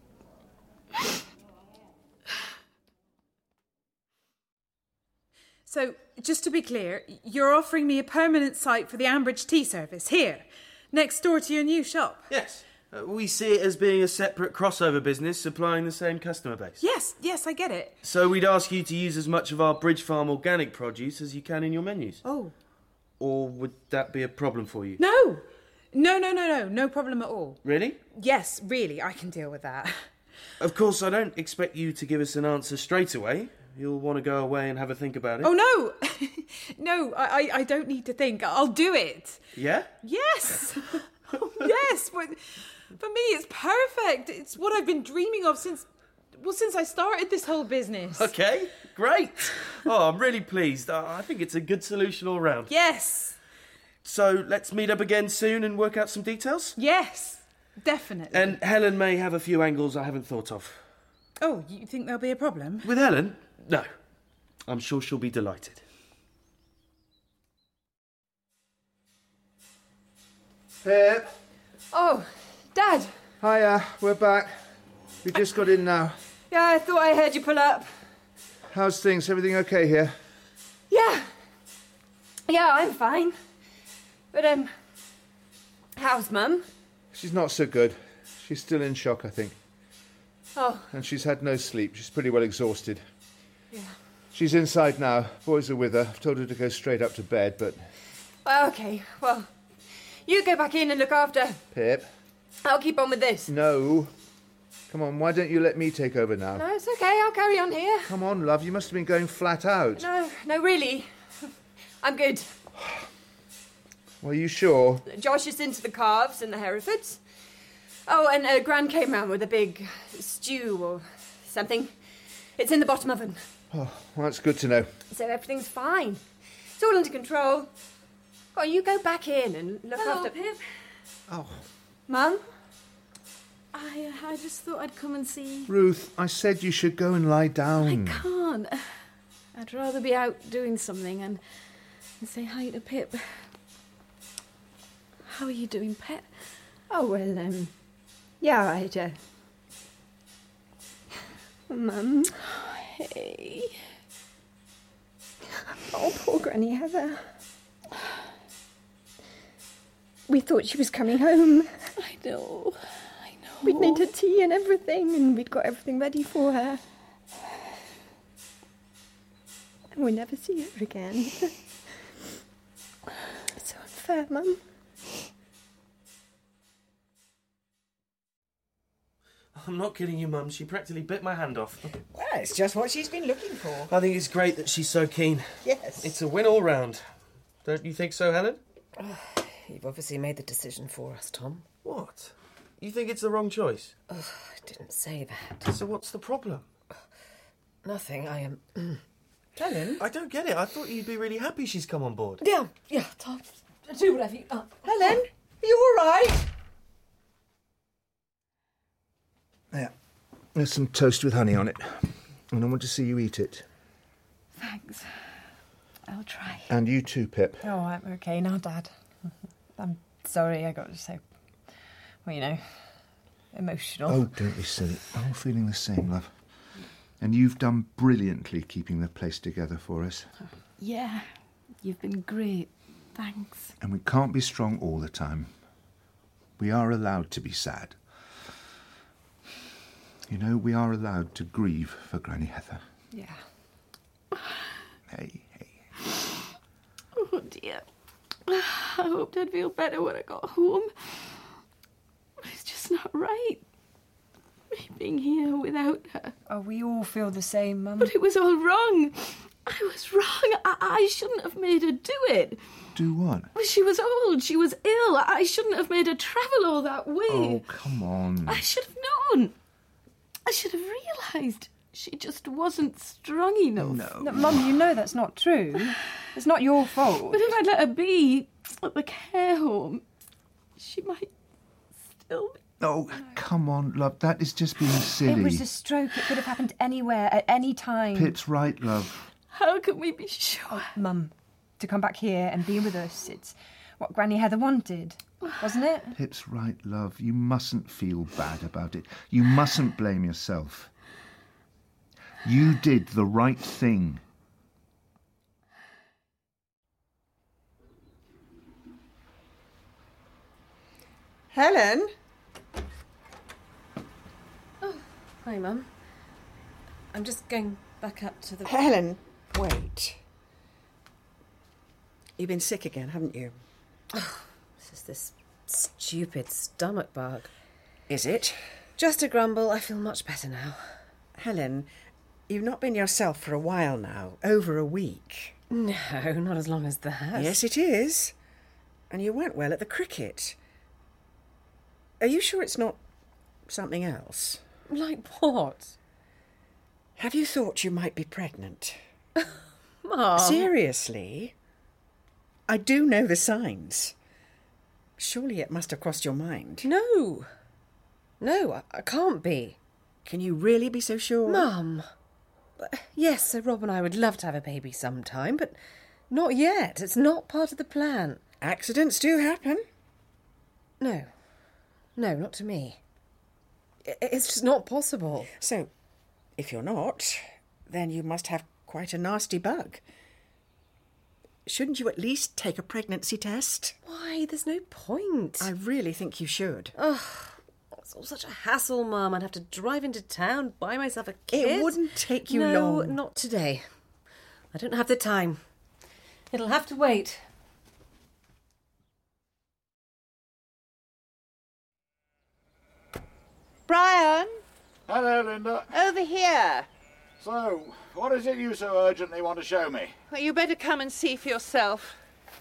Q: So, just to be clear, you're offering me a permanent site for the Ambridge tea service here, next door to your new shop?
R: Yes. Uh, we see it as being a separate crossover business supplying the same customer base.
Q: Yes, yes, I get it.
R: So we'd ask you to use as much of our Bridge Farm organic produce as you can in your menus.
Q: Oh.
R: Or would that be a problem for you?
Q: No! No, no, no, no, no problem at all.
R: Really?
Q: Yes, really, I can deal with that.
R: Of course, I don't expect you to give us an answer straight away. You'll want to go away and have a think about it.
Q: Oh, no! No, I, I don't need to think. I'll do it.
R: Yeah?
Q: Yes! Oh, yes! But for me, it's perfect. It's what I've been dreaming of since, well, since I started this whole business.
R: Okay, great. Oh, I'm really pleased. I think it's a good solution all round.
Q: Yes.
R: So let's meet up again soon and work out some details?
Q: Yes, definitely.
R: And Helen may have a few angles I haven't thought of.
Q: Oh, you think there'll be a problem?
R: With Helen? No. I'm sure she'll be delighted.
M: Pip.
C: Oh, Dad.
M: Hiya, we're back. We just got in now.
C: Yeah, I thought I heard you pull up.
M: How's things? Everything okay here?
C: Yeah. Yeah, I'm fine. But, um, how's Mum?
M: She's not so good. She's still in shock, I think.
C: Oh.
M: And she's had no sleep. She's pretty well exhausted.
C: Yeah.
M: She's inside now. Boys are with her. I've told her to go straight up to bed, but...
C: Well, OK, well, you go back in and look after.
M: Pip.
C: I'll keep on with this.
M: No. Come on, why don't you let me take over now?
C: No, it's OK, I'll carry on here.
M: Come on, love, you must have been going flat out.
C: No, no, really. I'm good.
M: Well, are you sure?
C: Josh is into the calves and the Herefords. Oh, and uh, Gran came round with a big stew or something. It's in the bottom oven.
M: Oh, well, that's good to know.
C: So everything's fine. It's all under control. Go on, you go back in and look
P: Hello,
C: after...
P: Pip.
M: Oh.
C: Mum?
P: I, I just thought I'd come and see...
M: Ruth, I said you should go and lie down.
P: I can't. I'd rather be out doing something and, and say hi to Pip. How are you doing, Pet?
C: Oh, well, um... yeah, right, uh... Mum?
P: Hey.
C: Oh, poor Granny Heather. We thought she was coming home.
P: I know, I know.
C: We'd made her tea and everything, and we'd got everything ready for her. And we'll never see her again. It's so unfair, Mum.
R: I'm not kidding you, Mum. She practically bit my hand off.
O: Well, it's just what she's been looking for.
R: I think it's great that she's so keen.
O: Yes.
R: It's a win all round. Don't you think so, Helen?
H: You've obviously made the decision for us, Tom.
R: What? You think it's the wrong choice?
H: Ugh, I didn't say that.
R: So what's the problem?
H: Nothing, I am... Um...
R: Helen? I don't get it. I thought you'd be really happy she's come on board.
H: Yeah, yeah, Tom. Do whatever you... Oh.
O: Helen, are you all right?
M: There. There's some toast with honey on it. And I want to see you eat it.
P: Thanks. I'll try.
M: And you too, Pip.
Q: Oh, I'm OK now, Dad. I'm sorry I got so, well, you know, emotional.
M: Oh, don't be silly. I'm all feeling the same, love. And you've done brilliantly keeping the place together for us.
P: Yeah, you've been great. Thanks.
M: And we can't be strong all the time. We are allowed to be sad. You know, we are allowed to grieve for Granny Heather.
P: Yeah.
M: Hey, hey.
P: Oh, dear. I hoped I'd feel better when I got home. It's just not right. Me being here without her.
C: Oh, we all feel the same, Mum.
P: But it was all wrong. I was wrong. I, I shouldn't have made her do it.
M: Do what?
P: She was old. She was ill. I shouldn't have made her travel all that way.
M: Oh, come on.
P: I should have known. I should have realised she just wasn't strong enough.
M: No.
C: no Mum, you know that's not true. It's not your fault.
P: But if I'd let her be at the care home, she might still be.
M: Oh, come on, love. That is just being silly.
C: It was a stroke. It could have happened anywhere, at any time.
M: Pitt's right, love.
P: How can we be sure?
C: Oh, Mum, to come back here and be with us, it's what Granny Heather wanted, wasn't it?
M: Pitt's right, love. You mustn't feel bad about it. You mustn't blame yourself. You did the right thing.
O: Helen?
H: Oh, hi, Mum. I'm just going back up to the...
O: Helen, wait. You've been sick again, haven't you?
H: Oh, it's just this stupid stomach bug.
O: Is it?
H: Just a grumble. I feel much better now.
O: Helen, you've not been yourself for a while now. Over a week.
H: No, not as long as that.
O: Yes, it is. And you weren't well at the cricket. Are you sure it's not something else?
H: Like what?
O: Have you thought you might be pregnant?
H: Mum.
O: Seriously? I do know the signs. Surely it must have crossed your mind.
H: No. No, I, I can't be.
O: Can you really be so sure?
H: Mum. Yes, Sir Rob and I would love to have a baby sometime, but not yet. It's not part of the plan.
O: Accidents do happen.
H: No. No, not to me. It's just not possible.
O: So, if you're not, then you must have quite a nasty bug. Shouldn't you at least take a pregnancy test?
H: Why? There's no point.
O: I really think you should.
H: Oh, it's all such a hassle, Mum. I'd have to drive into town, buy myself a kit.
O: It wouldn't take you
H: no,
O: long.
H: No, not today. I don't have the time. It'll have to wait.
J: Brian?
S: Hello, Linda.
J: Over here.
S: So, what is it you so urgently want to show me?
J: Well, you better come and see for yourself.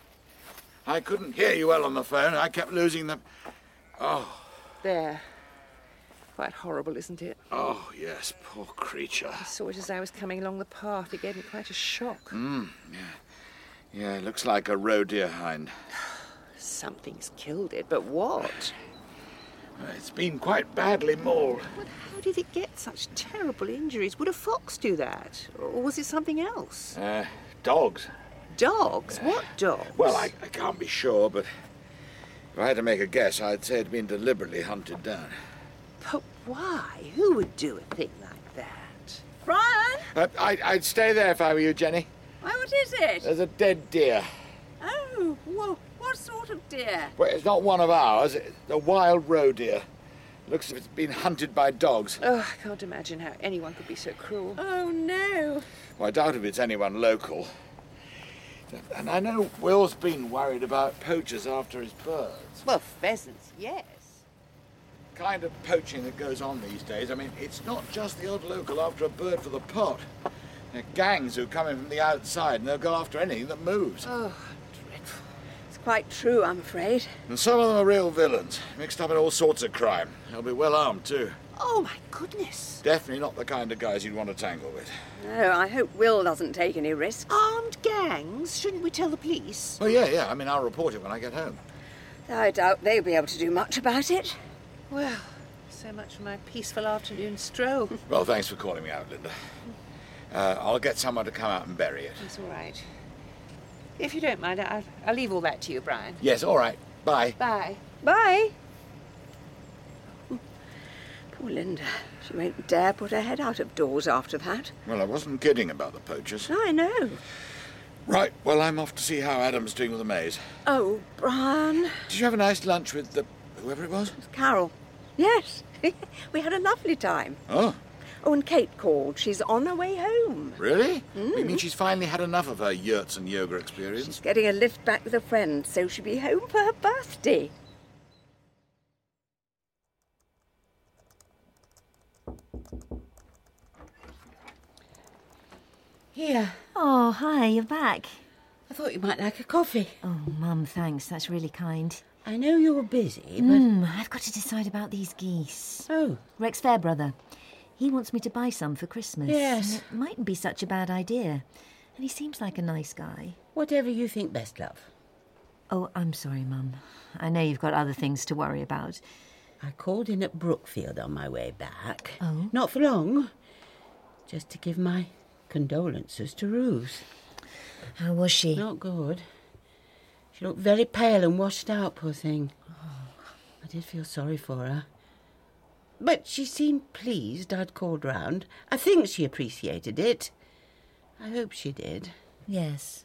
S: I couldn't hear you well on the phone. I kept losing the... Oh.
J: There. Quite horrible, isn't it?
S: Oh, yes, poor creature.
J: I saw it as I was coming along the path. It gave me quite a shock.
S: Hmm, yeah. Yeah, it looks like a roe deer hind.
J: Something's killed it, but what?
S: It's been quite badly mauled.
J: But how did it get such terrible injuries? Would a fox do that? Or was it something else?
S: Uh, dogs.
J: Dogs? Uh, what dogs?
S: Well, I, I can't be sure, but if I had to make a guess, I'd say it'd been deliberately hunted down.
J: But why? Who would do a thing like that? Brian?
S: Uh, I, I'd stay there if I were you, Jenny.
J: Why, what is it?
S: There's a dead deer.
J: Oh, well, what sort of deer?
S: Well, it's not one of ours. It's a wild roe deer. Looks as if it's been hunted by dogs.
J: Oh, I can't imagine how anyone could be so cruel. Oh, no.
S: Well, I doubt if it's anyone local. And I know Will's been worried about poachers after his birds.
J: Well, pheasants, yes.
S: Kind of poaching that goes on these days. I mean, it's not just the odd local after a bird for the pot. There are gangs who come in from the outside and they'll go after anything that moves.
J: Oh, dreadful. It's quite true, I'm afraid.
S: And some of them are real villains, mixed up in all sorts of crime. They'll be well armed, too.
J: Oh, my goodness.
S: Definitely not the kind of guys you'd want to tangle with.
J: No, I hope Will doesn't take any risks. Armed gangs? Shouldn't we tell the police?
S: Oh, yeah, yeah. I mean, I'll report it when I get home.
J: I doubt they'll be able to do much about it. Well, so much for my peaceful afternoon stroll.
S: Well, thanks for calling me out, Linda. Uh, I'll get someone to come out and bury it.
J: That's all right. If you don't mind, I'll, I'll leave all that to you, Brian.
S: Yes, all right. Bye.
J: Bye. Bye. Poor Linda. She won't dare put her head out of doors after that.
S: Well, I wasn't kidding about the poachers.
J: I know.
S: Right, well, I'm off to see how Adam's doing with the maze.
J: Oh, Brian.
S: Did you have a nice lunch with the... whoever it was?
J: It was Carol. Yes. We had a lovely time.
S: Oh.
J: Oh, and Kate called. She's on her way home.
S: Really?
J: Mm.
S: You mean she's finally had enough of her yurts and yoga experience?
J: She's getting a lift back with a friend, so she'll be home for her birthday.
L: Here.
T: Oh, hi, you're back.
L: I thought you might like a coffee.
T: Oh, Mum, thanks. That's really kind.
L: I know you're busy, but...
T: Mm, I've got to decide about these geese.
L: Oh.
T: Rex Fairbrother. He wants me to buy some for Christmas.
L: Yes.
T: And it mightn't be such a bad idea. And he seems like a nice guy.
L: Whatever you think best, love.
T: Oh, I'm sorry, Mum. I know you've got other things to worry about.
L: I called in at Brookfield on my way back.
T: Oh?
L: Not for long. Just to give my condolences to Ruth.
T: How was she?
L: Not good. She looked very pale and washed out, poor thing.
T: Oh.
L: I did feel sorry for her. But she seemed pleased I'd called round. I think she appreciated it. I hope she did.
T: Yes.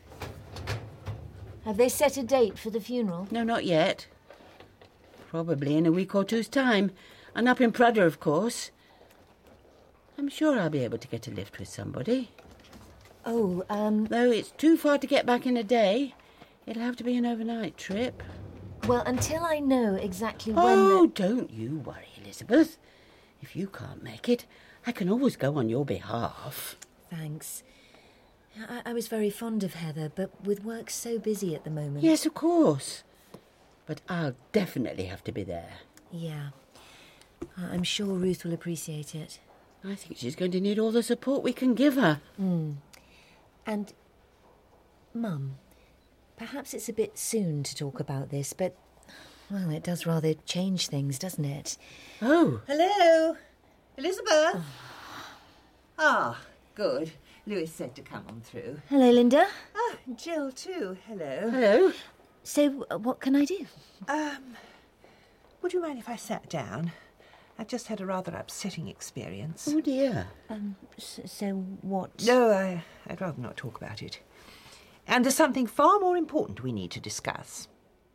T: Have they set a date for the funeral?
L: No, not yet. Probably in a week or two's time. And up in Prada, of course. I'm sure I'll be able to get a lift with somebody.
T: Oh, um...
L: Though it's too far to get back in a day. It'll have to be an overnight trip.
T: Well, until I know exactly when...
L: Oh,
T: the...
L: don't you worry, Elizabeth. If you can't make it, I can always go on your behalf.
T: Thanks. I, I was very fond of Heather, but with work so busy at the moment...
L: Yes, of course. But I'll definitely have to be there.
T: Yeah. I'm sure Ruth will appreciate it.
L: I think she's going to need all the support we can give her.
T: Mm. And, Mum, perhaps it's a bit soon to talk about this, but, well, it does rather change things, doesn't it?
L: Oh.
U: Hello? Elizabeth? Ah, good. Louis said to come on through.
T: Hello, Linda.
U: Ah, Jill too. Hello.
L: Hello.
T: So, uh, what can I do?
U: Um, would you mind if I sat down? I've just had a rather upsetting experience.
L: Oh, dear.
T: Um, so, so what?
U: No, I, I'd rather not talk about it. And there's something far more important we need to discuss.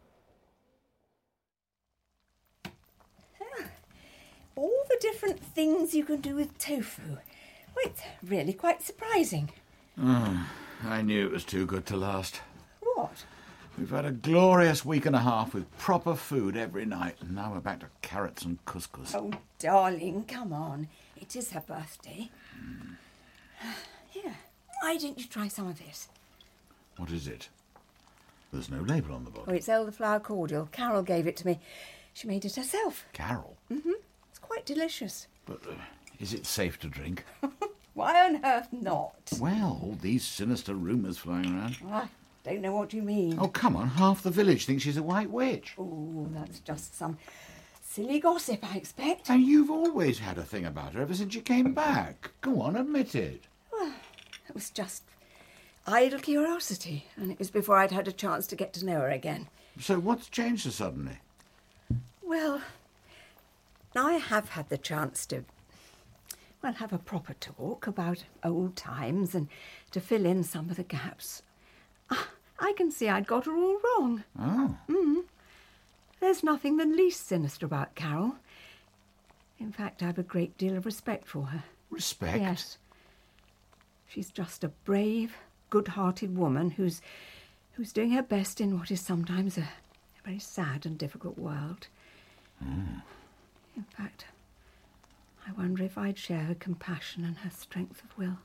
O: Ah, all the different things you can do with tofu. Well, it's really quite surprising.
S: Oh, I knew it was too good to last.
O: What?
S: We've had a glorious week and a half with proper food every night, and now we're back to carrots and couscous.
O: Oh, darling, come on. It is her birthday.
S: Mm.
O: Here, why don't you try some of this?
S: What is it? There's no label on the
O: Oh,
S: bottle.
O: it's elderflower cordial. Carol gave it to me. She made it herself.
S: Carol?
O: Mm-hmm. It's quite delicious.
S: But uh, is it safe to drink?
O: Why on earth not?
S: Well, all these sinister rumours flying around.
O: I don't know what you mean.
S: Oh, come on. Half the village thinks she's a white witch.
O: Oh, that's just some silly gossip, I expect.
S: And you've always had a thing about her ever since you came back. Go on, admit it.
O: Well, it was just idle curiosity, and it was before I'd had a chance to get to know her again.
S: So what's changed so suddenly?
O: Well, I have had the chance to, well, have a proper talk about old times and to fill in some of the gaps. I can see I'd got her all wrong.
S: Oh.
O: Mm. There's nothing the least sinister about Carol. In fact, I've a great deal of respect for her.
S: Respect?
O: Yes. She's just a brave, good-hearted woman who's who's doing her best in what is sometimes a, a very sad and difficult world.
S: Mm.
O: In fact, I wonder if I'd share her compassion and her strength of will.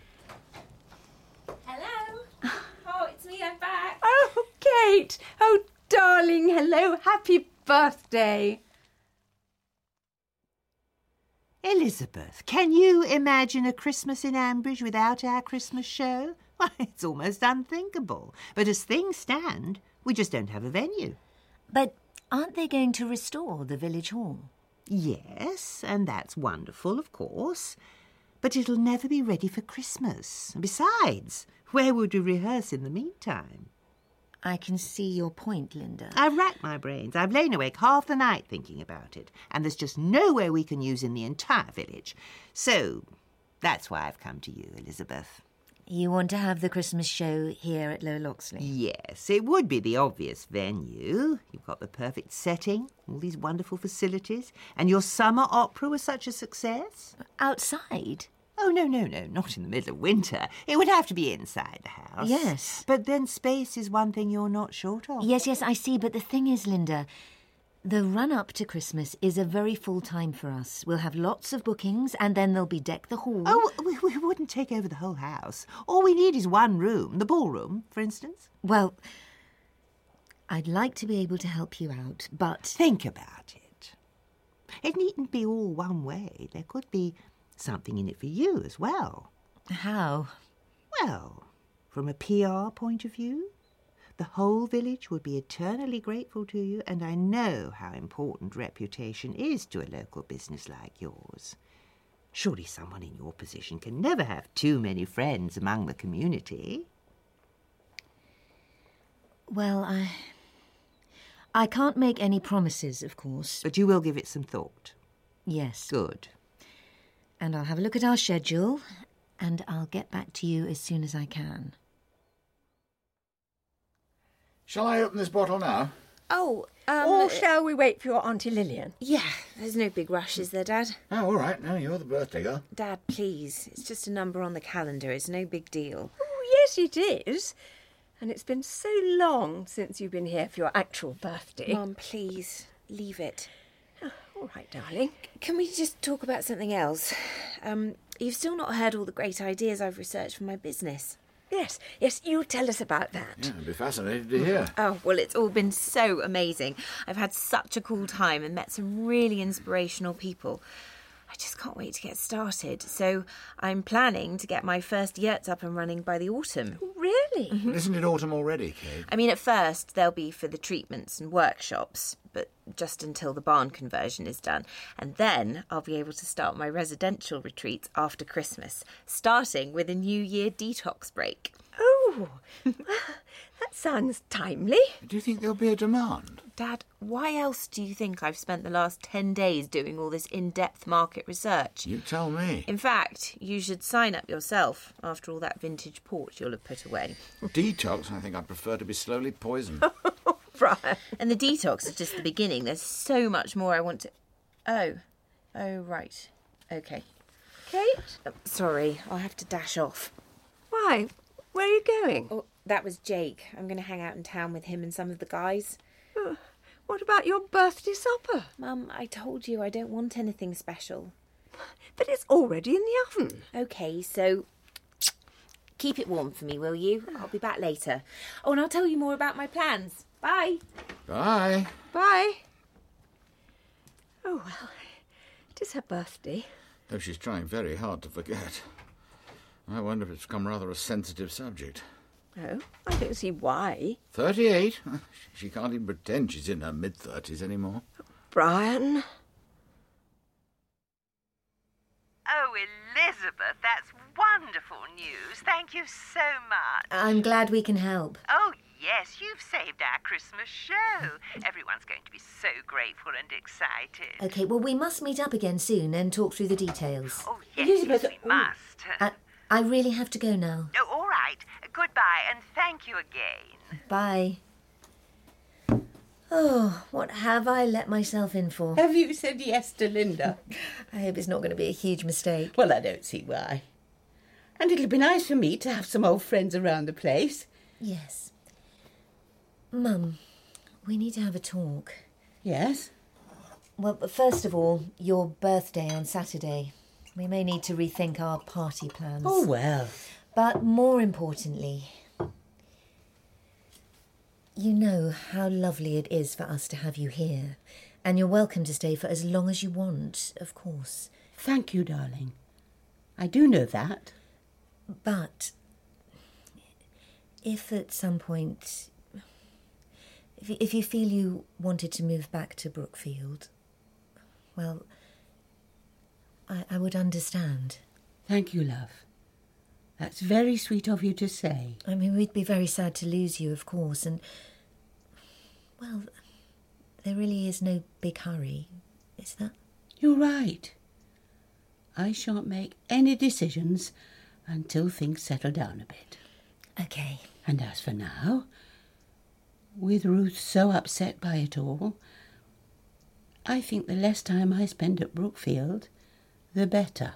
P: Hello. Oh, it's me, I'm back.
O: Oh, Kate! Oh, darling, hello. Happy birthday.
U: Elizabeth, can you imagine a Christmas in Ambridge without our Christmas show? Why, it's almost unthinkable. But as things stand, we just don't have a venue.
T: But aren't they going to restore the village hall?
U: Yes, and that's wonderful, of course. But it'll never be ready for Christmas. Besides, where would we rehearse in the meantime?
T: I can see your point, Linda.
U: I've racked my brains. I've lain awake half the night thinking about it. And there's just nowhere we can use in the entire village. So that's why I've come to you, Elizabeth.
T: You want to have the Christmas show here at Lower Loxley?
U: Yes, it would be the obvious venue. You've got the perfect setting, all these wonderful facilities, and your summer opera was such a success.
T: Outside?
U: Oh, no, no, no, not in the middle of winter. It would have to be inside the house.
T: Yes.
U: But then space is one thing you're not short of.
T: Yes, yes, I see, but the thing is, Linda, The run-up to Christmas is a very full time for us. We'll have lots of bookings, and then there'll be Deck the Hall.
U: Oh, we, we wouldn't take over the whole house. All we need is one room, the ballroom, for instance.
T: Well, I'd like to be able to help you out, but...
U: Think about it. It needn't be all one way. There could be something in it for you as well.
T: How?
U: Well, from a P R point of view, the whole village would be eternally grateful to you, and I know how important reputation is to a local business like yours. Surely someone in your position can never have too many friends among the community.
T: Well, I... I can't make any promises, of course.
U: But you will give it some thought?
T: Yes.
U: Good.
T: And I'll have a look at our schedule, and I'll get back to you as soon as I can.
S: Shall I open this bottle now?
L: Oh, um...
J: Or shall we wait for your Auntie Lillian?
L: Yeah, there's no big rush, is there, Dad?
S: Oh, all right. No, you're the birthday girl.
L: Dad, please. It's just a number on the calendar. It's no big deal.
J: Oh, yes, it is. And it's been so long since you've been here for your actual birthday.
L: Mum, please, leave it.
J: Oh, all right, darling.
L: Can we just talk about something else? Um, you've still not heard all the great ideas I've researched for my business.
J: Yes, yes, you tell us about that.
S: Yeah, I'd be fascinated to hear.
L: Oh, well, it's all been so amazing. I've had such a cool time and met some really inspirational people. I just can't wait to get started. So I'm planning to get my first yurts up and running by the autumn.
J: Really?
L: Mm-hmm.
S: Isn't it autumn already, Kate?
L: I mean, at first they'll be for the treatments and workshops, but just until the barn conversion is done. And then I'll be able to start my residential retreats after Christmas, starting with a New Year detox break.
J: Oh, that sounds timely.
S: Do you think there'll be a demand?
L: Dad, why else do you think I've spent the last ten days doing all this in-depth market research?
S: You tell me.
L: In fact, you should sign up yourself after all that vintage port you'll have put away.
S: Detox? I think I'd prefer to be slowly poisoned.
L: Right. And the detox is just the beginning. There's so much more I want to... Oh. Oh, right. OK.
J: Kate?
L: Oh, sorry, I'll have to dash off.
J: Why? Where are you going?
L: Oh, that was Jake. I'm going to hang out in town with him and some of the guys.
J: Uh, what about your birthday supper?
L: Mum, I told you I don't want anything special.
J: But it's already in the oven.
L: OK, so keep it warm for me, will you? I'll be back later. Oh, and I'll tell you more about my plans. Bye.
S: Bye.
J: Bye. Oh, well, it is her birthday.
S: Though she's trying very hard to forget. I wonder if it's become rather a sensitive subject.
J: Oh, I don't see why.
S: Thirty-eight? She can't even pretend she's in her mid-thirties anymore.
J: Brian?
A: Oh, Elizabeth, that's wonderful news. Thank you so much.
T: I'm glad we can help.
A: Oh, yes, you've saved our Christmas show. Everyone's going to be so grateful and excited.
T: OK, well, we must meet up again soon and talk through the details.
A: Oh, yes, yes we must.
T: I, I really have to go now.
A: Oh, all right. Goodbye, and thank you again.
T: Bye. Oh, what have I let myself in for?
L: Have you said yes to Linda?
T: I hope it's not going to be a huge mistake.
L: Well, I don't see why. And it'll be nice for me to have some old friends around the place.
T: Yes. Mum, we need to have a talk.
L: Yes?
T: Well, first of all, your birthday on Saturday. We may need to rethink our party plans.
L: Oh, well.
T: But more importantly, you know how lovely it is for us to have you here. And you're welcome to stay for as long as you want, of course.
L: Thank you, darling. I do know that.
T: But if at some point, if you, if you feel you wanted to move back to Brookfield, well, I, I would understand.
L: Thank you, love. That's very sweet of you to say.
T: I mean, we'd be very sad to lose you, of course, and, well, there really is no big hurry, is there?
L: You're right. I shan't make any decisions until things settle down a bit.
T: OK.
L: And as for now, with Ruth so upset by it all, I think the less time I spend at Brookfield, the better.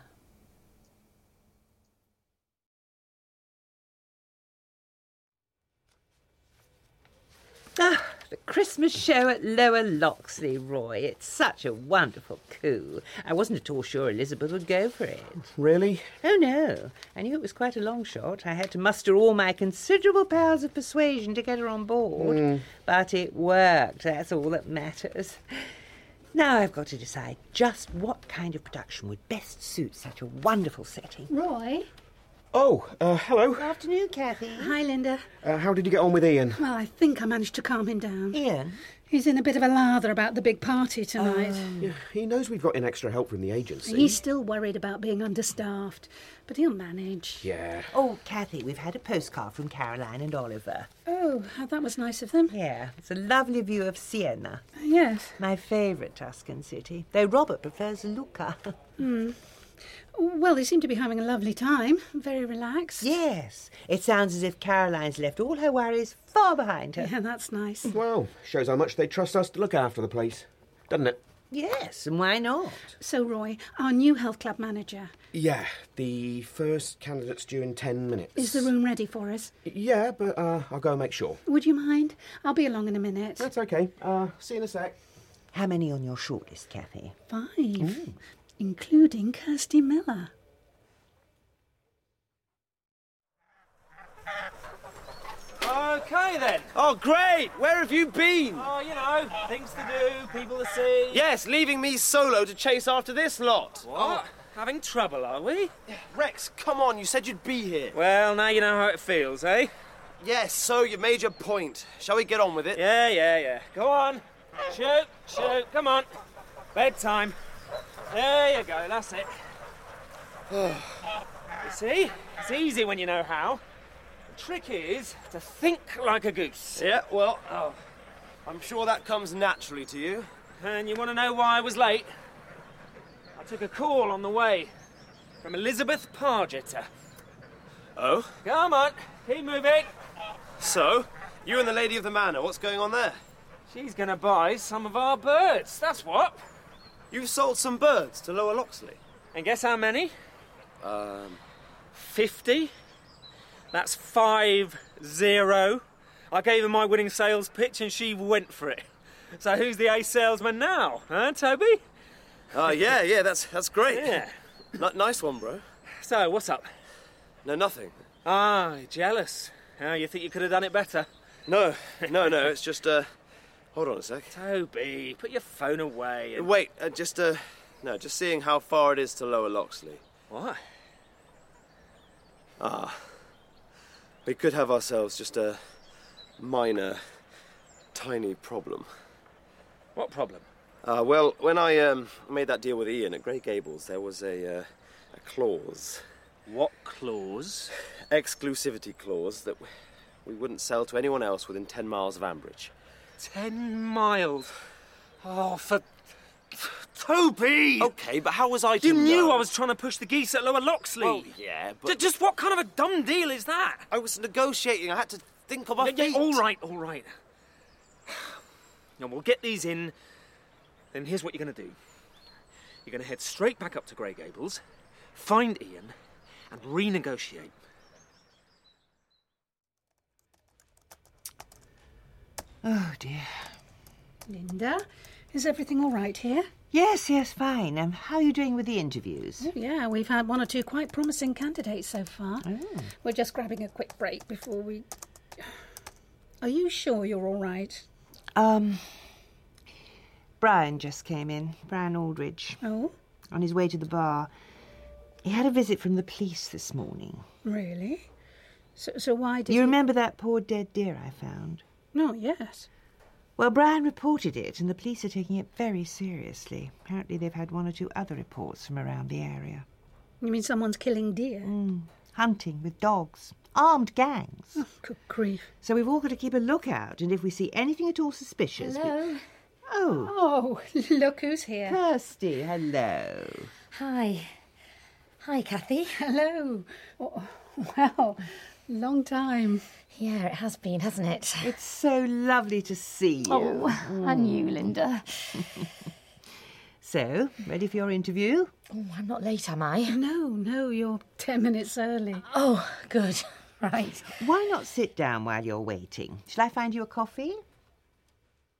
J: Ah, the
U: Christmas show at Lower Loxley, Roy. It's such a wonderful coup. I wasn't at all sure Elizabeth would go for it.
I: Really?
U: Oh, no. I knew it was quite a long shot. I had to muster all my considerable powers of persuasion to get her on board.
I: Mm.
U: But it worked. That's all that matters. Now I've got to decide just what kind of production would best suit such a wonderful setting.
V: Roy?
I: Oh, uh, hello.
U: Good afternoon, Kathy.
V: Hi, Linda.
I: Uh, how did you get on with Ian?
V: Well, I think I managed to calm him down.
U: Ian?
V: He's in a bit of a lather about the big party tonight.
I: Yeah, he knows we've got in extra help from the agency.
V: He's still worried about being understaffed, but he'll manage.
I: Yeah.
U: Oh, Kathy, we've had a postcard from Caroline and Oliver.
V: Oh, that was nice of them.
U: Yeah, it's a lovely view of Siena.
V: Yes.
U: My favourite Tuscan city, though Robert prefers Lucca.
V: Hmm. Well, they seem to be having a lovely time. Very relaxed.
U: Yes. It sounds as if Caroline's left all her worries far behind her.
V: Yeah, that's nice.
I: Well, shows how much they trust us to look after the place, doesn't it?
U: Yes, and why not?
V: So, Roy, our new health club manager,
I: Yeah, the first candidate's due in ten minutes.
V: is the room ready for us?
I: Yeah, but uh, I'll go and make sure.
V: Would you mind? I'll be along in a minute.
I: That's okay. Uh, see you in a sec.
U: How many on your shortlist, Kathy?
V: Five,
U: Mm.
V: including Kirsty Miller.
E: Okay then.
B: Oh, great! Where have you been?
E: Oh, you know, things to do, people to see.
B: Yes, leaving me solo to chase after this lot.
E: What? Having trouble, are we?
B: Rex, come on, you said you'd be here.
E: Well, now you know how it feels, eh?
B: Yes, so you made your point. Shall we get on with it?
E: Yeah, yeah, yeah. Go on. Shoot, shoot, come on. Bedtime. There you go, that's it. You see? It's easy when you know how. The trick is to think like a goose.
B: Yeah, well, oh, I'm sure that comes naturally to you.
E: And you want to know why I was late? I took a call on the way from Elizabeth Pargeter.
B: Oh?
E: Come on, keep moving.
B: So, you and the lady of the manor, what's going on there?
E: She's going to buy some of our birds, that's what.
B: You've sold some birds to Lower Loxley?
E: And guess how many?
B: Um...
E: Fifty. That's five zero. I gave her my winning sales pitch and she went for it. So who's the ace salesman now, huh, Toby?
B: Oh, uh, yeah, yeah, that's that's great.
E: Yeah.
B: N- nice one, bro.
E: So, what's up?
B: No, nothing.
E: Ah, you're jealous. Oh, you think you could have done it better?
B: No, no, no, it's just, uh... Hold on a sec.
E: Toby, put your phone away and...
B: Wait, uh, just, uh... No, just seeing how far it is to Lower Loxley.
E: What?
B: Ah. We could have ourselves just a minor, tiny problem.
E: What problem?
B: Uh, well, when I um, made that deal with Ian at Grey Gables, there was a, uh, a clause.
E: What clause?
B: Exclusivity clause that we wouldn't sell to anyone else within ten miles of Ambridge.
E: Ten miles? Oh, for... Toby!
B: Okay, but how was I to
E: You
B: know?
E: knew I was trying to push the geese at Lower Loxley.
B: Well, yeah, but...
E: D- just what kind of a dumb deal is that?
B: I was negotiating. I had to think of my
E: yeah,
B: feet.
E: Yeah, all right, all right. Now, we'll get these in. Then here's what you're going to do. You're going to head straight back up to Grey Gables, find Ian, and renegotiate.
U: Oh, dear.
V: Linda, is everything all right here?
U: Yes, yes, fine. Um, how are you doing with the interviews?
V: Oh, yeah, we've had one or two quite promising candidates so far.
U: Oh.
V: We're just grabbing a quick break before we... Are you sure you're all right?
U: Um, Brian just came in, Brian Aldridge.
V: Oh?
U: On his way to the bar. He had a visit from the police this morning.
V: Really? So, so why did
U: You
V: he...
U: remember that poor dead deer I found?
V: No, yes.
U: Well, Brian reported it, and the police are taking it very seriously. Apparently they've had one or two other reports from around the area.
V: You mean someone's killing deer?
U: Mm, hunting with dogs. Armed gangs.
V: Oh, good grief.
U: So we've all got to keep a lookout, and if we see anything at all suspicious...
V: Hello?
U: We... Oh.
V: Oh, look who's here.
U: Kirsty, hello.
T: Hi. Hi, Kathy.
V: Hello. Oh, well, long time.
T: Yeah, it has been, hasn't it?
U: It's so lovely to see you.
T: Oh, mm. And you, Linda.
U: So, ready for your interview?
T: Oh, I'm not late, am I?
V: No, no, you're ten minutes early.
T: Oh, good. Right.
U: Why not sit down while you're waiting? Shall I find you a coffee?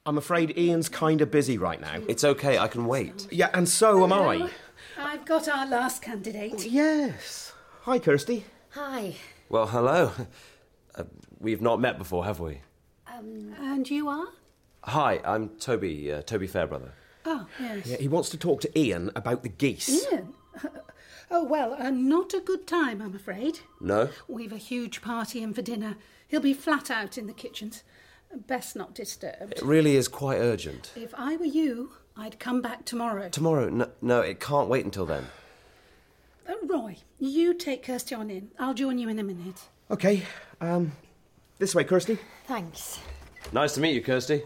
D: I'm afraid Ian's kind of busy right now.
B: It's okay, I can wait.
D: Yeah, and so am I.
V: I've got our last candidate.
D: Yes. Hi, Kirsty.
T: Hi.
B: Well, hello. Uh, we've not met before, have we?
V: Um, and you are?
B: Hi, I'm Toby, uh, Toby Fairbrother.
V: Oh, yes.
D: Yeah, he wants to talk to Ian about the geese.
V: Ian? Oh, well, uh, not a good time, I'm afraid.
B: No?
V: We've a huge party in for dinner. He'll be flat out in the kitchens. Best not disturbed.
B: It really is quite urgent.
V: If I were you, I'd come back tomorrow.
B: Tomorrow? No, no, it can't wait until then.
V: Uh, Roy, you take Kirsty on in. I'll join you in a minute.
D: OK, um, this way, Kirsty.
T: Thanks.
B: Nice to meet you, Kirsty.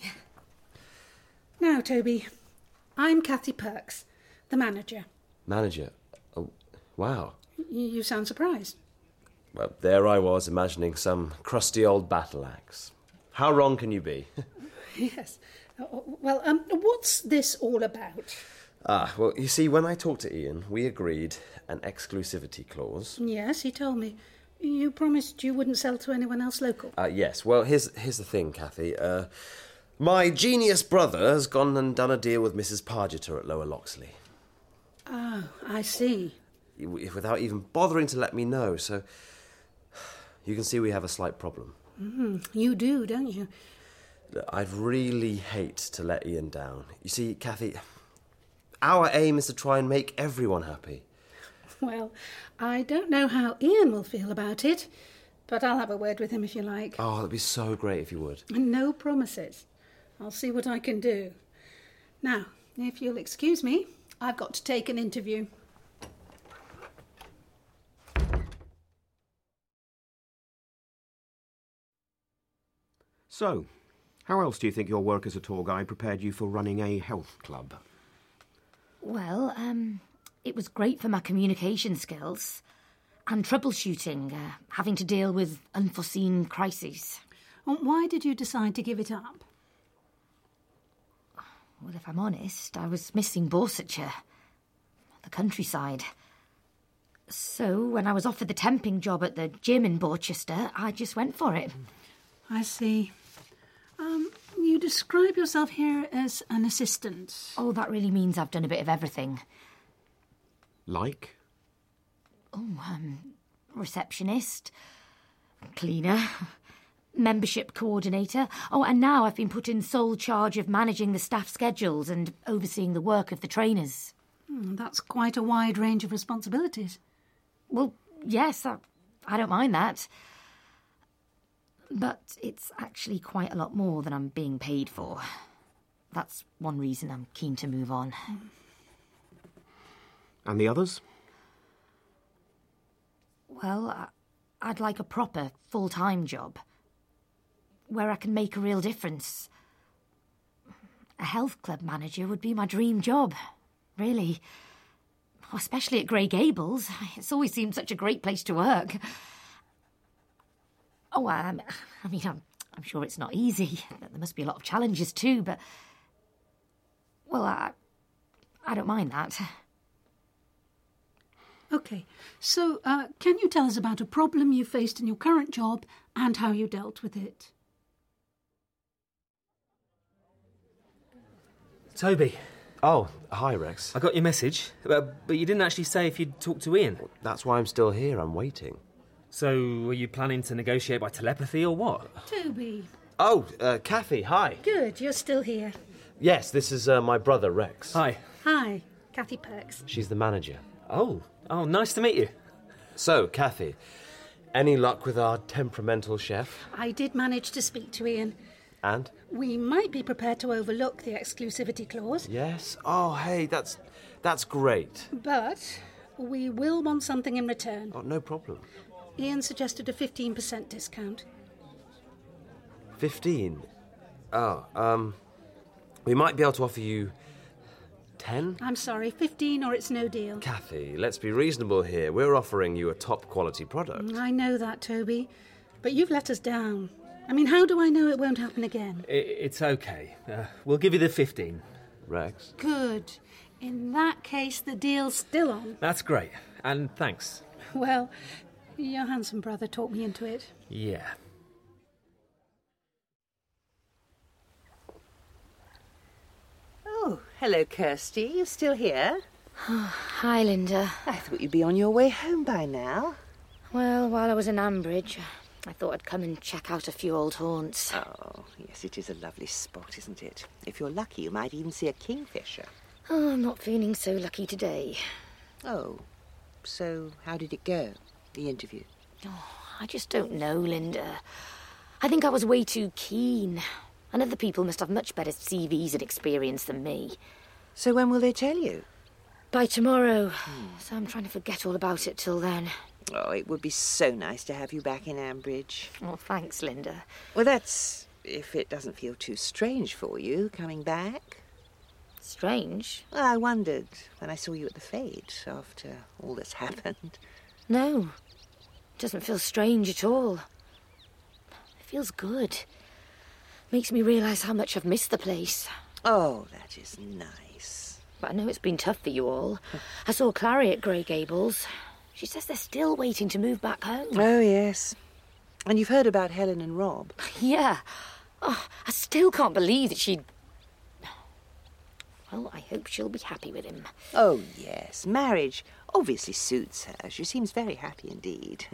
V: Now, Toby, I'm Kathy Perks, the manager.
B: Manager? Oh, wow.
V: Y- you sound surprised.
B: Well, there I was, imagining some crusty old battle axe. How wrong can you be?
V: Yes. Uh, well, um, what's this all about?
B: Ah, well, you see, when I talked to Ian, we agreed an exclusivity clause.
V: Yes, he told me. You promised you wouldn't sell to anyone else local.
B: Uh, yes, well, here's, here's the thing, Kathy. Uh, my genius brother has gone and done a deal with Missus Pargeter at Lower Loxley.
V: Oh, I see.
B: Without even bothering to let me know, so you can see we have a slight problem.
V: Mm, you do, don't you?
B: I'd really hate to let Ian down. You see, Kathy, our aim is to try and make everyone happy.
V: Well, I don't know how Ian will feel about it, but I'll have a word with him if you like.
B: Oh, that'd be so great if you would.
V: No promises. I'll see what I can do. Now, if you'll excuse me, I've got to take an interview.
D: So, how else do you think your work as a tour guide prepared you for running a health club?
G: Well, um, it was great for my communication skills and troubleshooting, uh, having to deal with unforeseen crises.
V: And why did you decide to give it up?
G: Well, if I'm honest, I was missing Borsetshire, the countryside. So, when I was offered the temping job at the gym in Borchester, I just went for it.
V: I see. Um, you describe yourself here as an assistant.
G: Oh, that really means I've done a bit of everything.
D: Like?
G: Oh, um, receptionist, cleaner, membership coordinator. Oh, and now I've been put in sole charge of managing the staff schedules and overseeing the work of the trainers.
V: Hmm, that's quite a wide range of responsibilities.
G: Well, yes, I, I don't mind that. But it's actually quite a lot more than I'm being paid for. That's one reason I'm keen to move on.
D: And the others?
G: Well, I, I'd like a proper, full-time job where I can make a real difference. A health club manager would be my dream job, really. Especially at Grey Gables. It's always seemed such a great place to work. Oh, um, I mean, I'm, I'm sure it's not easy. There must be a lot of challenges too, but... Well, I, I don't mind that.
V: OK, so uh, can you tell us about a problem you faced in your current job and how you dealt with it?
E: Toby.
B: Oh, hi, Rex.
E: I got your message, but, but you didn't actually say if you'd talk to Ian.
B: That's why I'm still here. I'm waiting.
E: So, were you planning to negotiate by telepathy or what?
V: Toby.
B: Oh, uh, Kathy, hi.
V: Good, you're still here.
B: Yes, this is uh, my brother, Rex.
E: Hi.
V: Hi, Kathy Perks.
B: She's the manager.
E: Oh, oh, nice to meet you.
B: So, Kathy, any luck with our temperamental chef?
V: I did manage to speak to Ian.
B: And?
V: We might be prepared to overlook the exclusivity clause.
B: Yes? Oh, hey, that's that's great.
V: But we will want something in return.
B: Oh, no problem.
V: Ian suggested a fifteen percent discount.
B: Fifteen? Oh, um, we might be able to offer you ten?
V: I'm sorry, fifteen or it's no deal.
B: Kathy, let's be reasonable here. We're offering you a top-quality product.
V: I know that, Toby. But you've let us down. I mean, how do I know it won't happen again?
E: It, it's OK. Uh, we'll give you the fifteen.
B: Rex?
V: Good. In that case, the deal's still on.
E: That's great. And thanks.
V: Well, your handsome brother talked me into it.
E: Yeah.
U: Oh, hello, Kirsty. You still here?
G: Hi, Linda.
U: I thought you'd be on your way home by now.
G: Well, while I was in Ambridge, I thought I'd come and check out a few old haunts.
U: Oh, yes, it is a lovely spot, isn't it? If you're lucky, you might even see a kingfisher.
G: Oh, I'm not feeling so lucky today.
U: Oh, so how did it go, the interview?
G: Oh, I just don't know, Linda. I think I was way too keen. And other people must have much better C Vs and experience than me.
U: So when will they tell you?
G: By tomorrow. Hmm. So I'm trying to forget all about it till then.
U: Oh, it would be so nice to have you back in Ambridge.
G: Oh, thanks, Linda.
U: Well, that's if it doesn't feel too strange for you, coming back.
G: Strange?
U: Well, I wondered when I saw you at the fete after all that's happened.
G: No, it doesn't feel strange at all. It feels good. Makes me realise how much I've missed the place.
U: Oh, that is nice.
G: But I know it's been tough for you all. I saw Clary at Grey Gables. She says they're still waiting to move back home.
U: Oh, yes. And you've heard about Helen and Rob?
G: Yeah. Oh, I still can't believe that she'd... Well, I hope she'll be happy with him.
U: Oh, yes. Marriage obviously suits her. She seems very happy indeed.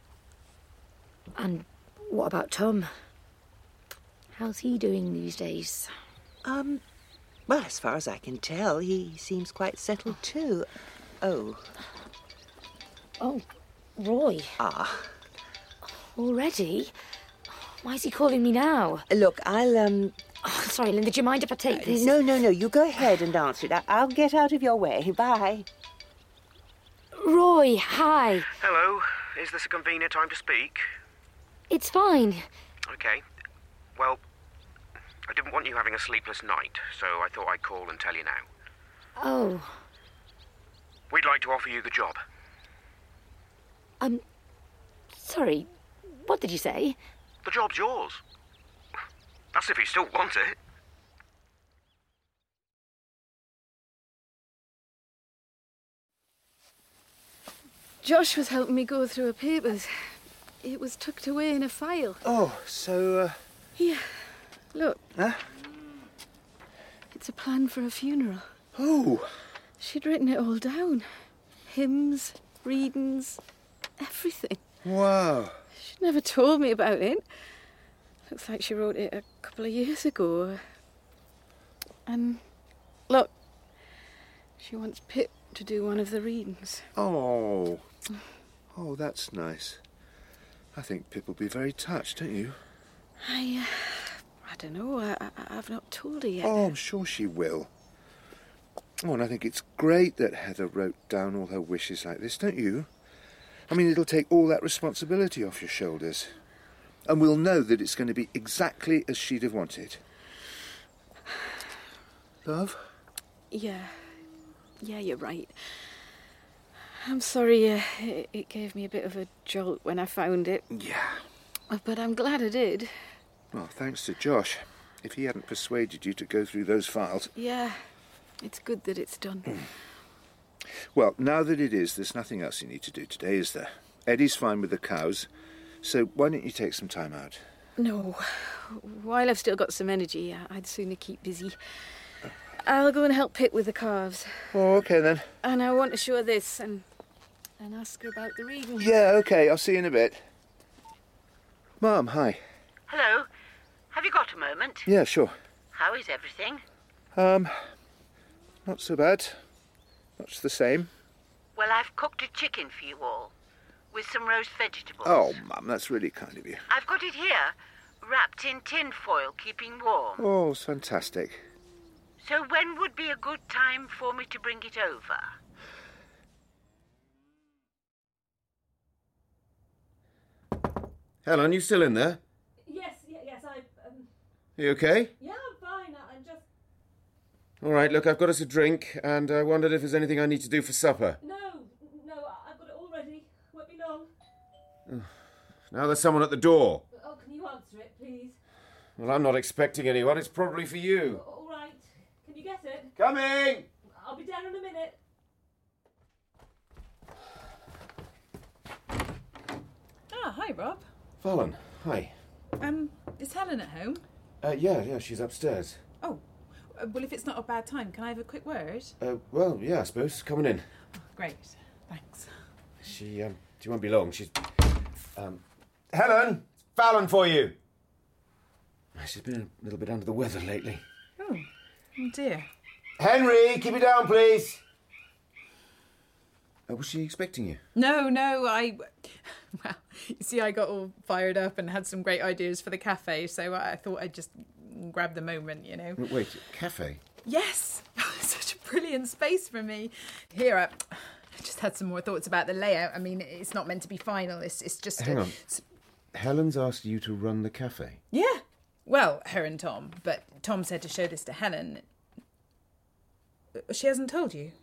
G: And what about Tom? How's he doing these days?
U: Um, well, as far as I can tell, he seems quite settled too. Oh.
G: Oh, Roy.
U: Ah.
G: Already? Why is he calling me now?
U: Look, I'll, um...
G: Oh, sorry, Linda, do you mind if I take this?
U: Uh, no, no, no, you go ahead and answer it. I- I'll get out of your way. Bye.
G: Roy, hi.
D: Hello. Is this a convenient time to speak?
G: It's fine.
D: Okay. Well, I didn't want you having a sleepless night, so I thought I'd call and tell you now.
G: Oh.
D: We'd like to offer you the job.
G: Um, sorry, what did you say?
D: The job's yours. That's if you still want it.
Q: Josh was helping me go through her papers. It was tucked away in a file.
M: Oh, so, uh...
Q: Here, look.
M: Huh?
Q: It's a plan for a funeral.
M: Oh.
Q: She'd written it all down. Hymns, readings, everything.
M: Wow.
Q: She never told me about it. Looks like she wrote it a couple of years ago. And look, she wants Pip to do one of the readings.
M: Oh. Oh, that's nice. I think Pip will be very touched, don't you?
Q: I, uh, I don't know. I, I, I've not told her yet.
M: Oh, I'm sure she will. Oh, and I think it's great that Heather wrote down all her wishes like this, don't you? I mean, it'll take all that responsibility off your shoulders. And we'll know that it's going to be exactly as she'd have wanted. Love?
Q: Yeah. Yeah, you're right. I'm sorry uh, it, it gave me a bit of a jolt when I found it.
M: Yeah.
Q: But I'm glad I did.
M: Well, thanks to Josh. If he hadn't persuaded you to go through those files...
Q: Yeah, it's good that it's done.
M: Well, now that it is, there's nothing else you need to do today, is there? Eddie's fine with the cows, so why don't you take some time out?
Q: No. While I've still got some energy, I'd sooner keep busy. I'll go and help Pip with the calves.
M: Oh, OK, then.
Q: And I want to show her this and, and ask her about the reading.
M: Yeah, OK, I'll see you in a bit. Mum, hi.
A: Hello. Have you got a moment?
M: Yeah, sure.
A: How is everything?
M: Um, not so bad. Much the same.
A: Well, I've cooked a chicken for you all, with some roast vegetables.
M: Oh, Mum, that's really kind of you.
A: I've got it here, wrapped in tin foil, keeping warm.
M: Oh, it's fantastic.
A: So when would be a good time for me to bring it over?
B: Helen, you still in there?
P: Yes, yes, yes, I... Um...
B: You okay?
P: Yeah, I'm fine. I'm just...
B: All right, look, I've got us a drink, and I wondered if there's anything I need to do for supper.
P: No, no, I've got it all ready. Won't be long.
B: Now there's someone at the door.
P: Oh, can you answer it, please?
B: Well, I'm not expecting anyone. It's probably for you.
P: All right. Can you get it?
B: Coming!
P: I'll be down in a minute.
Q: Ah, hi, Rob.
B: Fallon, hi.
Q: Um, is Helen at home?
B: Uh, yeah, yeah, she's upstairs.
Q: Oh,
K: Uh, well, if it's not a bad time, can I have a quick word?
I: Uh, well, yeah, I suppose. Coming in.
K: Great, thanks.
I: She, um, she won't be long. She's, um... Helen! It's Fallon for you! She's been a little bit under the weather lately.
K: Oh, oh dear.
I: Henry, keep it down, please! Uh, was she expecting you?
K: No, no, I... Well, you see, I got all fired up and had some great ideas for the cafe, so I thought I'd just grab the moment, you know.
I: Wait, cafe?
K: Yes! Such a brilliant space for me. Here, I just had some more thoughts about the layout. I mean, it's not meant to be final, it's, it's just...
I: Hang
K: a,
I: on. Helen's asked you to run the cafe?
K: Yeah. Well, her and Tom, but Tom said to show this to Helen. She hasn't told you?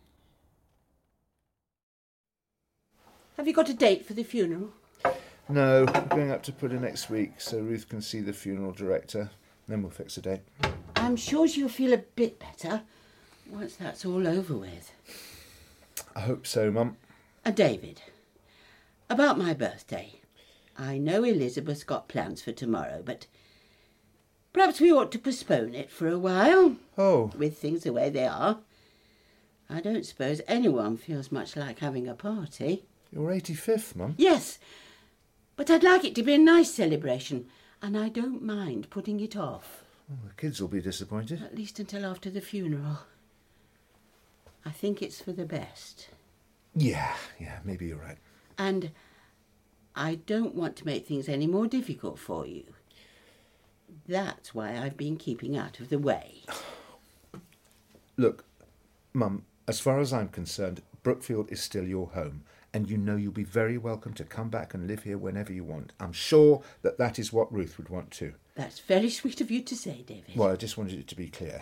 N: Have you got a date for the funeral?
M: No, we're going up to Pudder next week so Ruth can see the funeral director. Then we'll fix a date.
N: I'm sure she'll feel a bit better once that's all over with.
M: I hope so, Mum.
N: Uh, David, about my birthday. I know Elizabeth's got plans for tomorrow, but perhaps we ought to postpone it for a while.
M: Oh.
N: With things the way they are. I don't suppose anyone feels much like having a party.
M: Your eighty-fifth, Mum?
N: Yes, but I'd like it to be a nice celebration, and I don't mind putting it off.
M: Well, the kids will be disappointed.
N: At least until after the funeral. I think it's for the best.
M: Yeah, yeah, maybe you're right.
N: And I don't want to make things any more difficult for you. That's why I've been keeping out of the way.
M: Look, Mum, as far as I'm concerned, Brookfield is still your home, and you know you'll be very welcome to come back and live here whenever you want. I'm sure that that is what Ruth would want too.
N: That's very sweet of you to say, David.
M: Well, I just wanted it to be clear.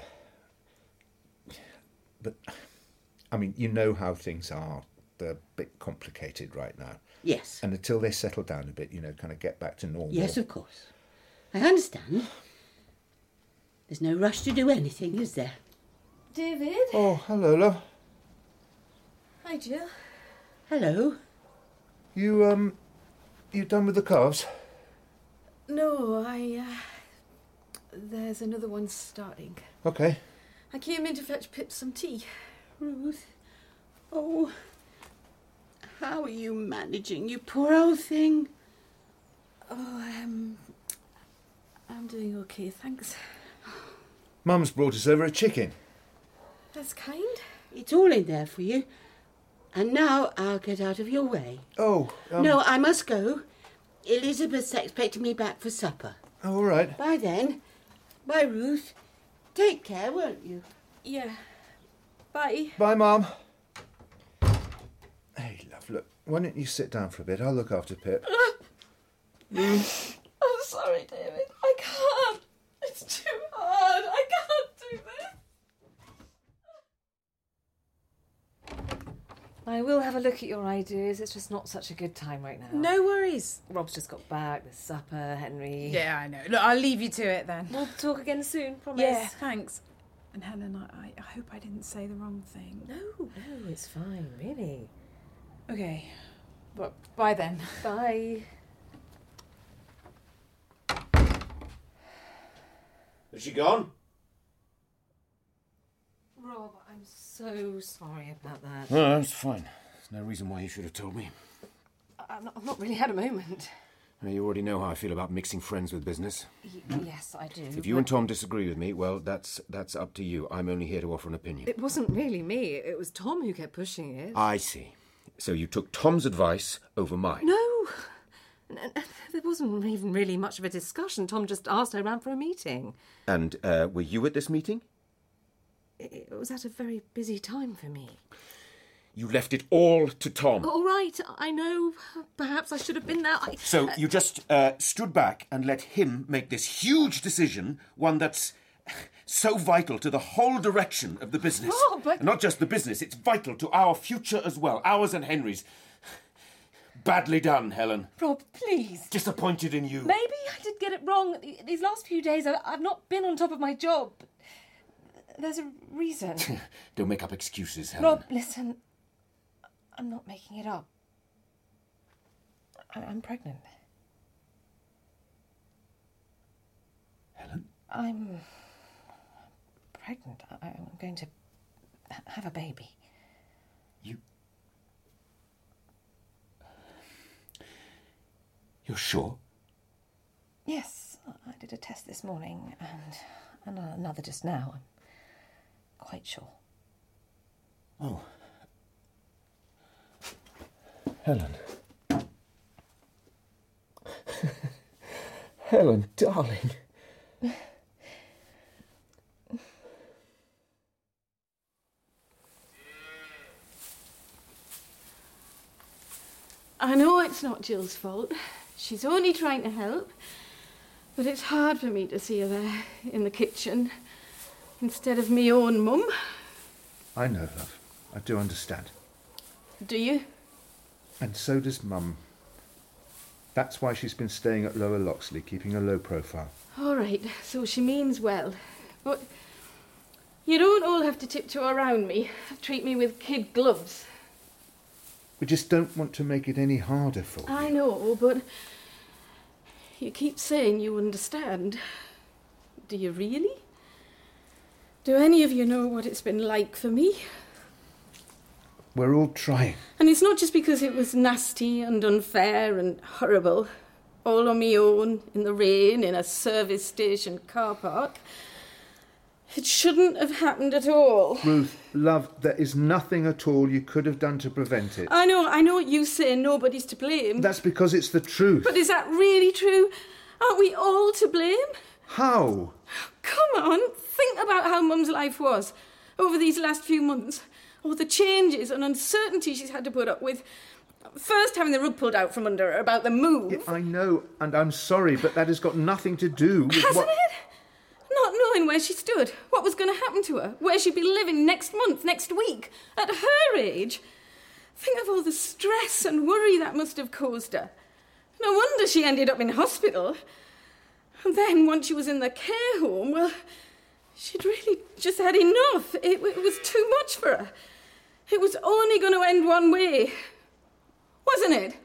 M: But, I mean, you know how things are. They're a bit complicated right now.
N: Yes.
M: And until they settle down a bit, you know, kind of get back to normal.
N: Yes, of course. I understand. There's no rush to do anything, is there?
P: David?
M: Oh, hello, love.
P: Hi, Jill.
N: Hello.
M: You, um, you done with the calves?
P: No, I, uh... There's another one starting.
M: Okay.
P: I came in to fetch Pip some tea.
N: Ruth. Oh. How are you managing, you poor old thing?
P: Oh, um... I'm doing okay, thanks.
M: Mum's brought us over a chicken.
P: That's kind.
N: It's all in there for you. And now I'll get out of your way.
M: Oh, um...
N: No, I must go. Elizabeth's expecting me back for supper.
M: Oh, all right.
N: Bye then. Bye, Ruth. Take care, won't you?
P: Yeah. Bye.
M: Bye, Mum. Hey, love, look, why don't you sit down for a bit? I'll look after Pip.
P: mm. I'm sorry, David. I can't. It's too hard. I can't do this.
H: I will have a look at your ideas. It's just not such a good time right now.
K: No worries.
H: Rob's just got back. There's supper, Henry.
K: Yeah, I know. Look, I'll leave you to it then.
H: We'll talk again soon, promise.
K: Yeah, thanks. And Helen, I, I hope I didn't say the wrong thing.
H: No, no, it's fine, really.
K: Okay. But bye then.
H: Bye.
I: Has she gone?
H: Rob, I'm so sorry about that.
I: No, that's fine. There's no reason why you should have told me.
H: I've not, I've not really had a moment.
I: You already know how I feel about mixing friends with business.
H: Y- yes, I do.
I: If you and Tom disagree with me, well, that's that's up to you. I'm only here to offer an opinion.
H: It wasn't really me. It was Tom who kept pushing it.
I: I see. So you took Tom's advice over mine.
H: No. N- n- There wasn't even really much of a discussion. Tom just asked her around for a meeting.
I: And uh, were you at this meeting?
H: It was at a very busy time for me.
I: You left it all to Tom.
H: All right, I know. Perhaps I should have been there. I,
I: So
H: uh,
I: you just uh, stood back and let him make this huge decision, one that's so vital to the whole direction of the business.
H: Oh, but...
I: And not just the business, it's vital to our future as well, ours and Henry's. Badly done, Helen.
H: Rob, please.
I: Disappointed in you.
H: Maybe I did get it wrong. These last few days, I- I've not been on top of my job. There's a reason.
I: Don't make up excuses, Helen.
H: Rob, listen. I'm not making it up. I- I'm pregnant.
I: Helen?
H: I'm
F: pregnant. I, I'm going to have a baby.
I: You... You're sure?
F: Yes, I did a test this morning and, and another just now. I'm quite sure.
I: Oh. Helen. Helen, darling.
Q: I know it's not Jill's fault. She's only trying to help. But it's hard for me to see her there in the kitchen instead of me own mum.
M: I know, love. I do understand.
Q: Do you?
M: And so does Mum. That's why she's been staying at Lower Loxley, keeping a low profile.
Q: All right, so she means well. But you don't all have to tiptoe around me, treat me with kid gloves.
M: We just don't want to make it any harder for you.
Q: I know, but you keep saying you understand. Do you really? Do any of you know what it's been like for me?
M: We're all trying.
Q: And it's not just because it was nasty and unfair and horrible, all on me own, in the rain, in a service station car park. It shouldn't have happened at all.
M: Ruth, love, there is nothing at all you could have done to prevent it.
Q: I know, I know what you say, nobody's to blame.
M: That's because it's the truth.
Q: But is that really true? Aren't we all to blame?
M: How?
Q: Come on, think about how Mum's life was over these last few months. All the changes and uncertainty she's had to put up with. First having the rug pulled out from under her about the move.
M: Yeah, I know, and I'm sorry, but that has got nothing to do with
Q: Hasn't
M: what...
Q: it? Not knowing where she stood, what was going to happen to her, where she'd be living next month, next week, at her age. Think of all the stress and worry that must have caused her. No wonder she ended up in hospital. And then, once she was in the care home, well, she'd really just had enough. It, it was too much for her. It was only going to end one way. Wasn't it?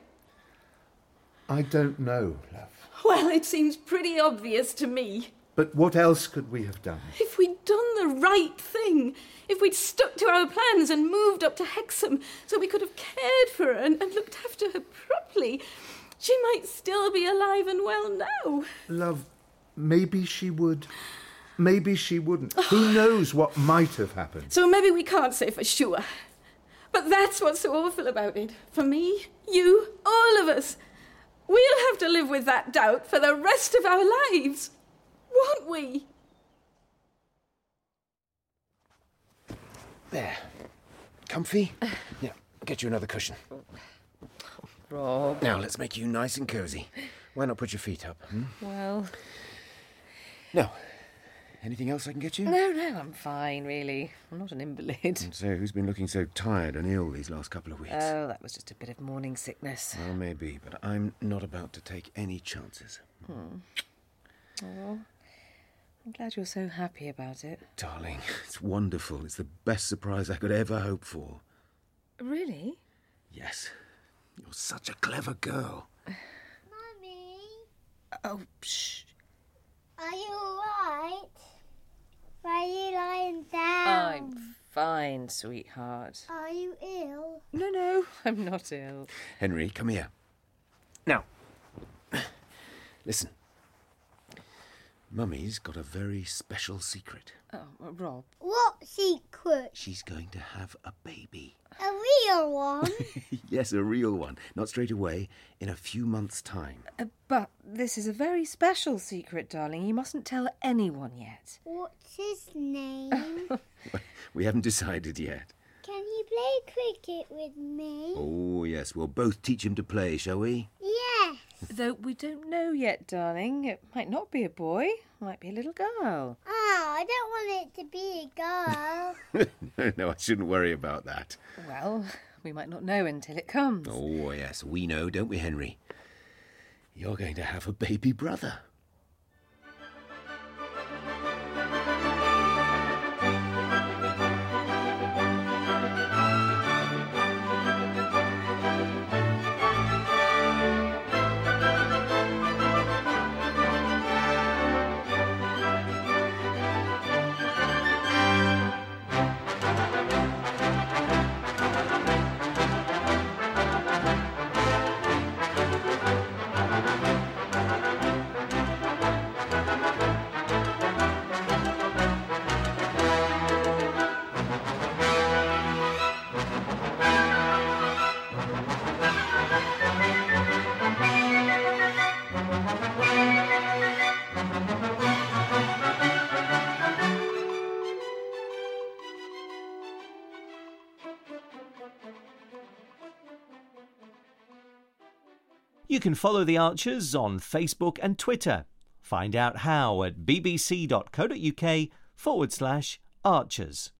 M: I don't know, love.
Q: Well, it seems pretty obvious to me.
M: But what else could we have done?
Q: If we'd done the right thing, if we'd stuck to our plans and moved up to Hexham so we could have cared for her and, and looked after her properly, she might still be alive and well now.
M: Love, maybe she would. Maybe she wouldn't. Who knows what might have happened?
Q: So maybe we can't say for sure. But that's what's so awful about it. For me, you, all of us. We'll have to live with that doubt for the rest of our lives. Won't we?
I: There. Comfy? Yeah, get you another cushion.
F: Rob.
I: Now, let's make you nice and cosy. Why not put your feet up? Hmm?
F: Well...
I: No. Anything else I can get you?
F: No, no, I'm fine, really. I'm not an invalid.
I: And so, who's been looking so tired and ill these last couple of weeks?
F: Oh, that was just a bit of morning sickness.
I: Well, maybe, but I'm not about to take any chances.
F: Hmm. Oh, I'm glad you're so happy about it.
I: Darling, it's wonderful. It's the best surprise I could ever hope for.
F: Really?
I: Yes. You're such a clever girl.
R: Mummy?
F: Oh, shh.
R: Are you all right? Why are you lying down?
F: I'm fine, sweetheart.
R: Are you ill?
F: No, no, I'm not ill.
I: Henry, come here. Now, listen. Mummy's got a very special secret.
F: Oh, Rob.
R: What secret?
I: She's going to have a baby.
R: A real one?
I: Yes, a real one. Not straight away, in a few months' time.
F: Uh, but this is a very special secret, darling. You mustn't tell anyone yet.
R: What's his name?
I: We haven't decided yet.
R: Can he play cricket with me?
I: Oh, yes. We'll both teach him to play, shall we?
R: Yes.
F: Though we don't know yet, darling. It might not be a boy. It might be a little girl.
R: Oh, I don't want it to be a girl.
I: no, no, I shouldn't worry about that.
F: Well, we might not know until it comes.
I: Oh, yes, we know, don't we, Henry? You're going to have a baby brother.
C: You can follow the Archers on Facebook and Twitter. Find out how at bbc.co.uk forward slash Archers.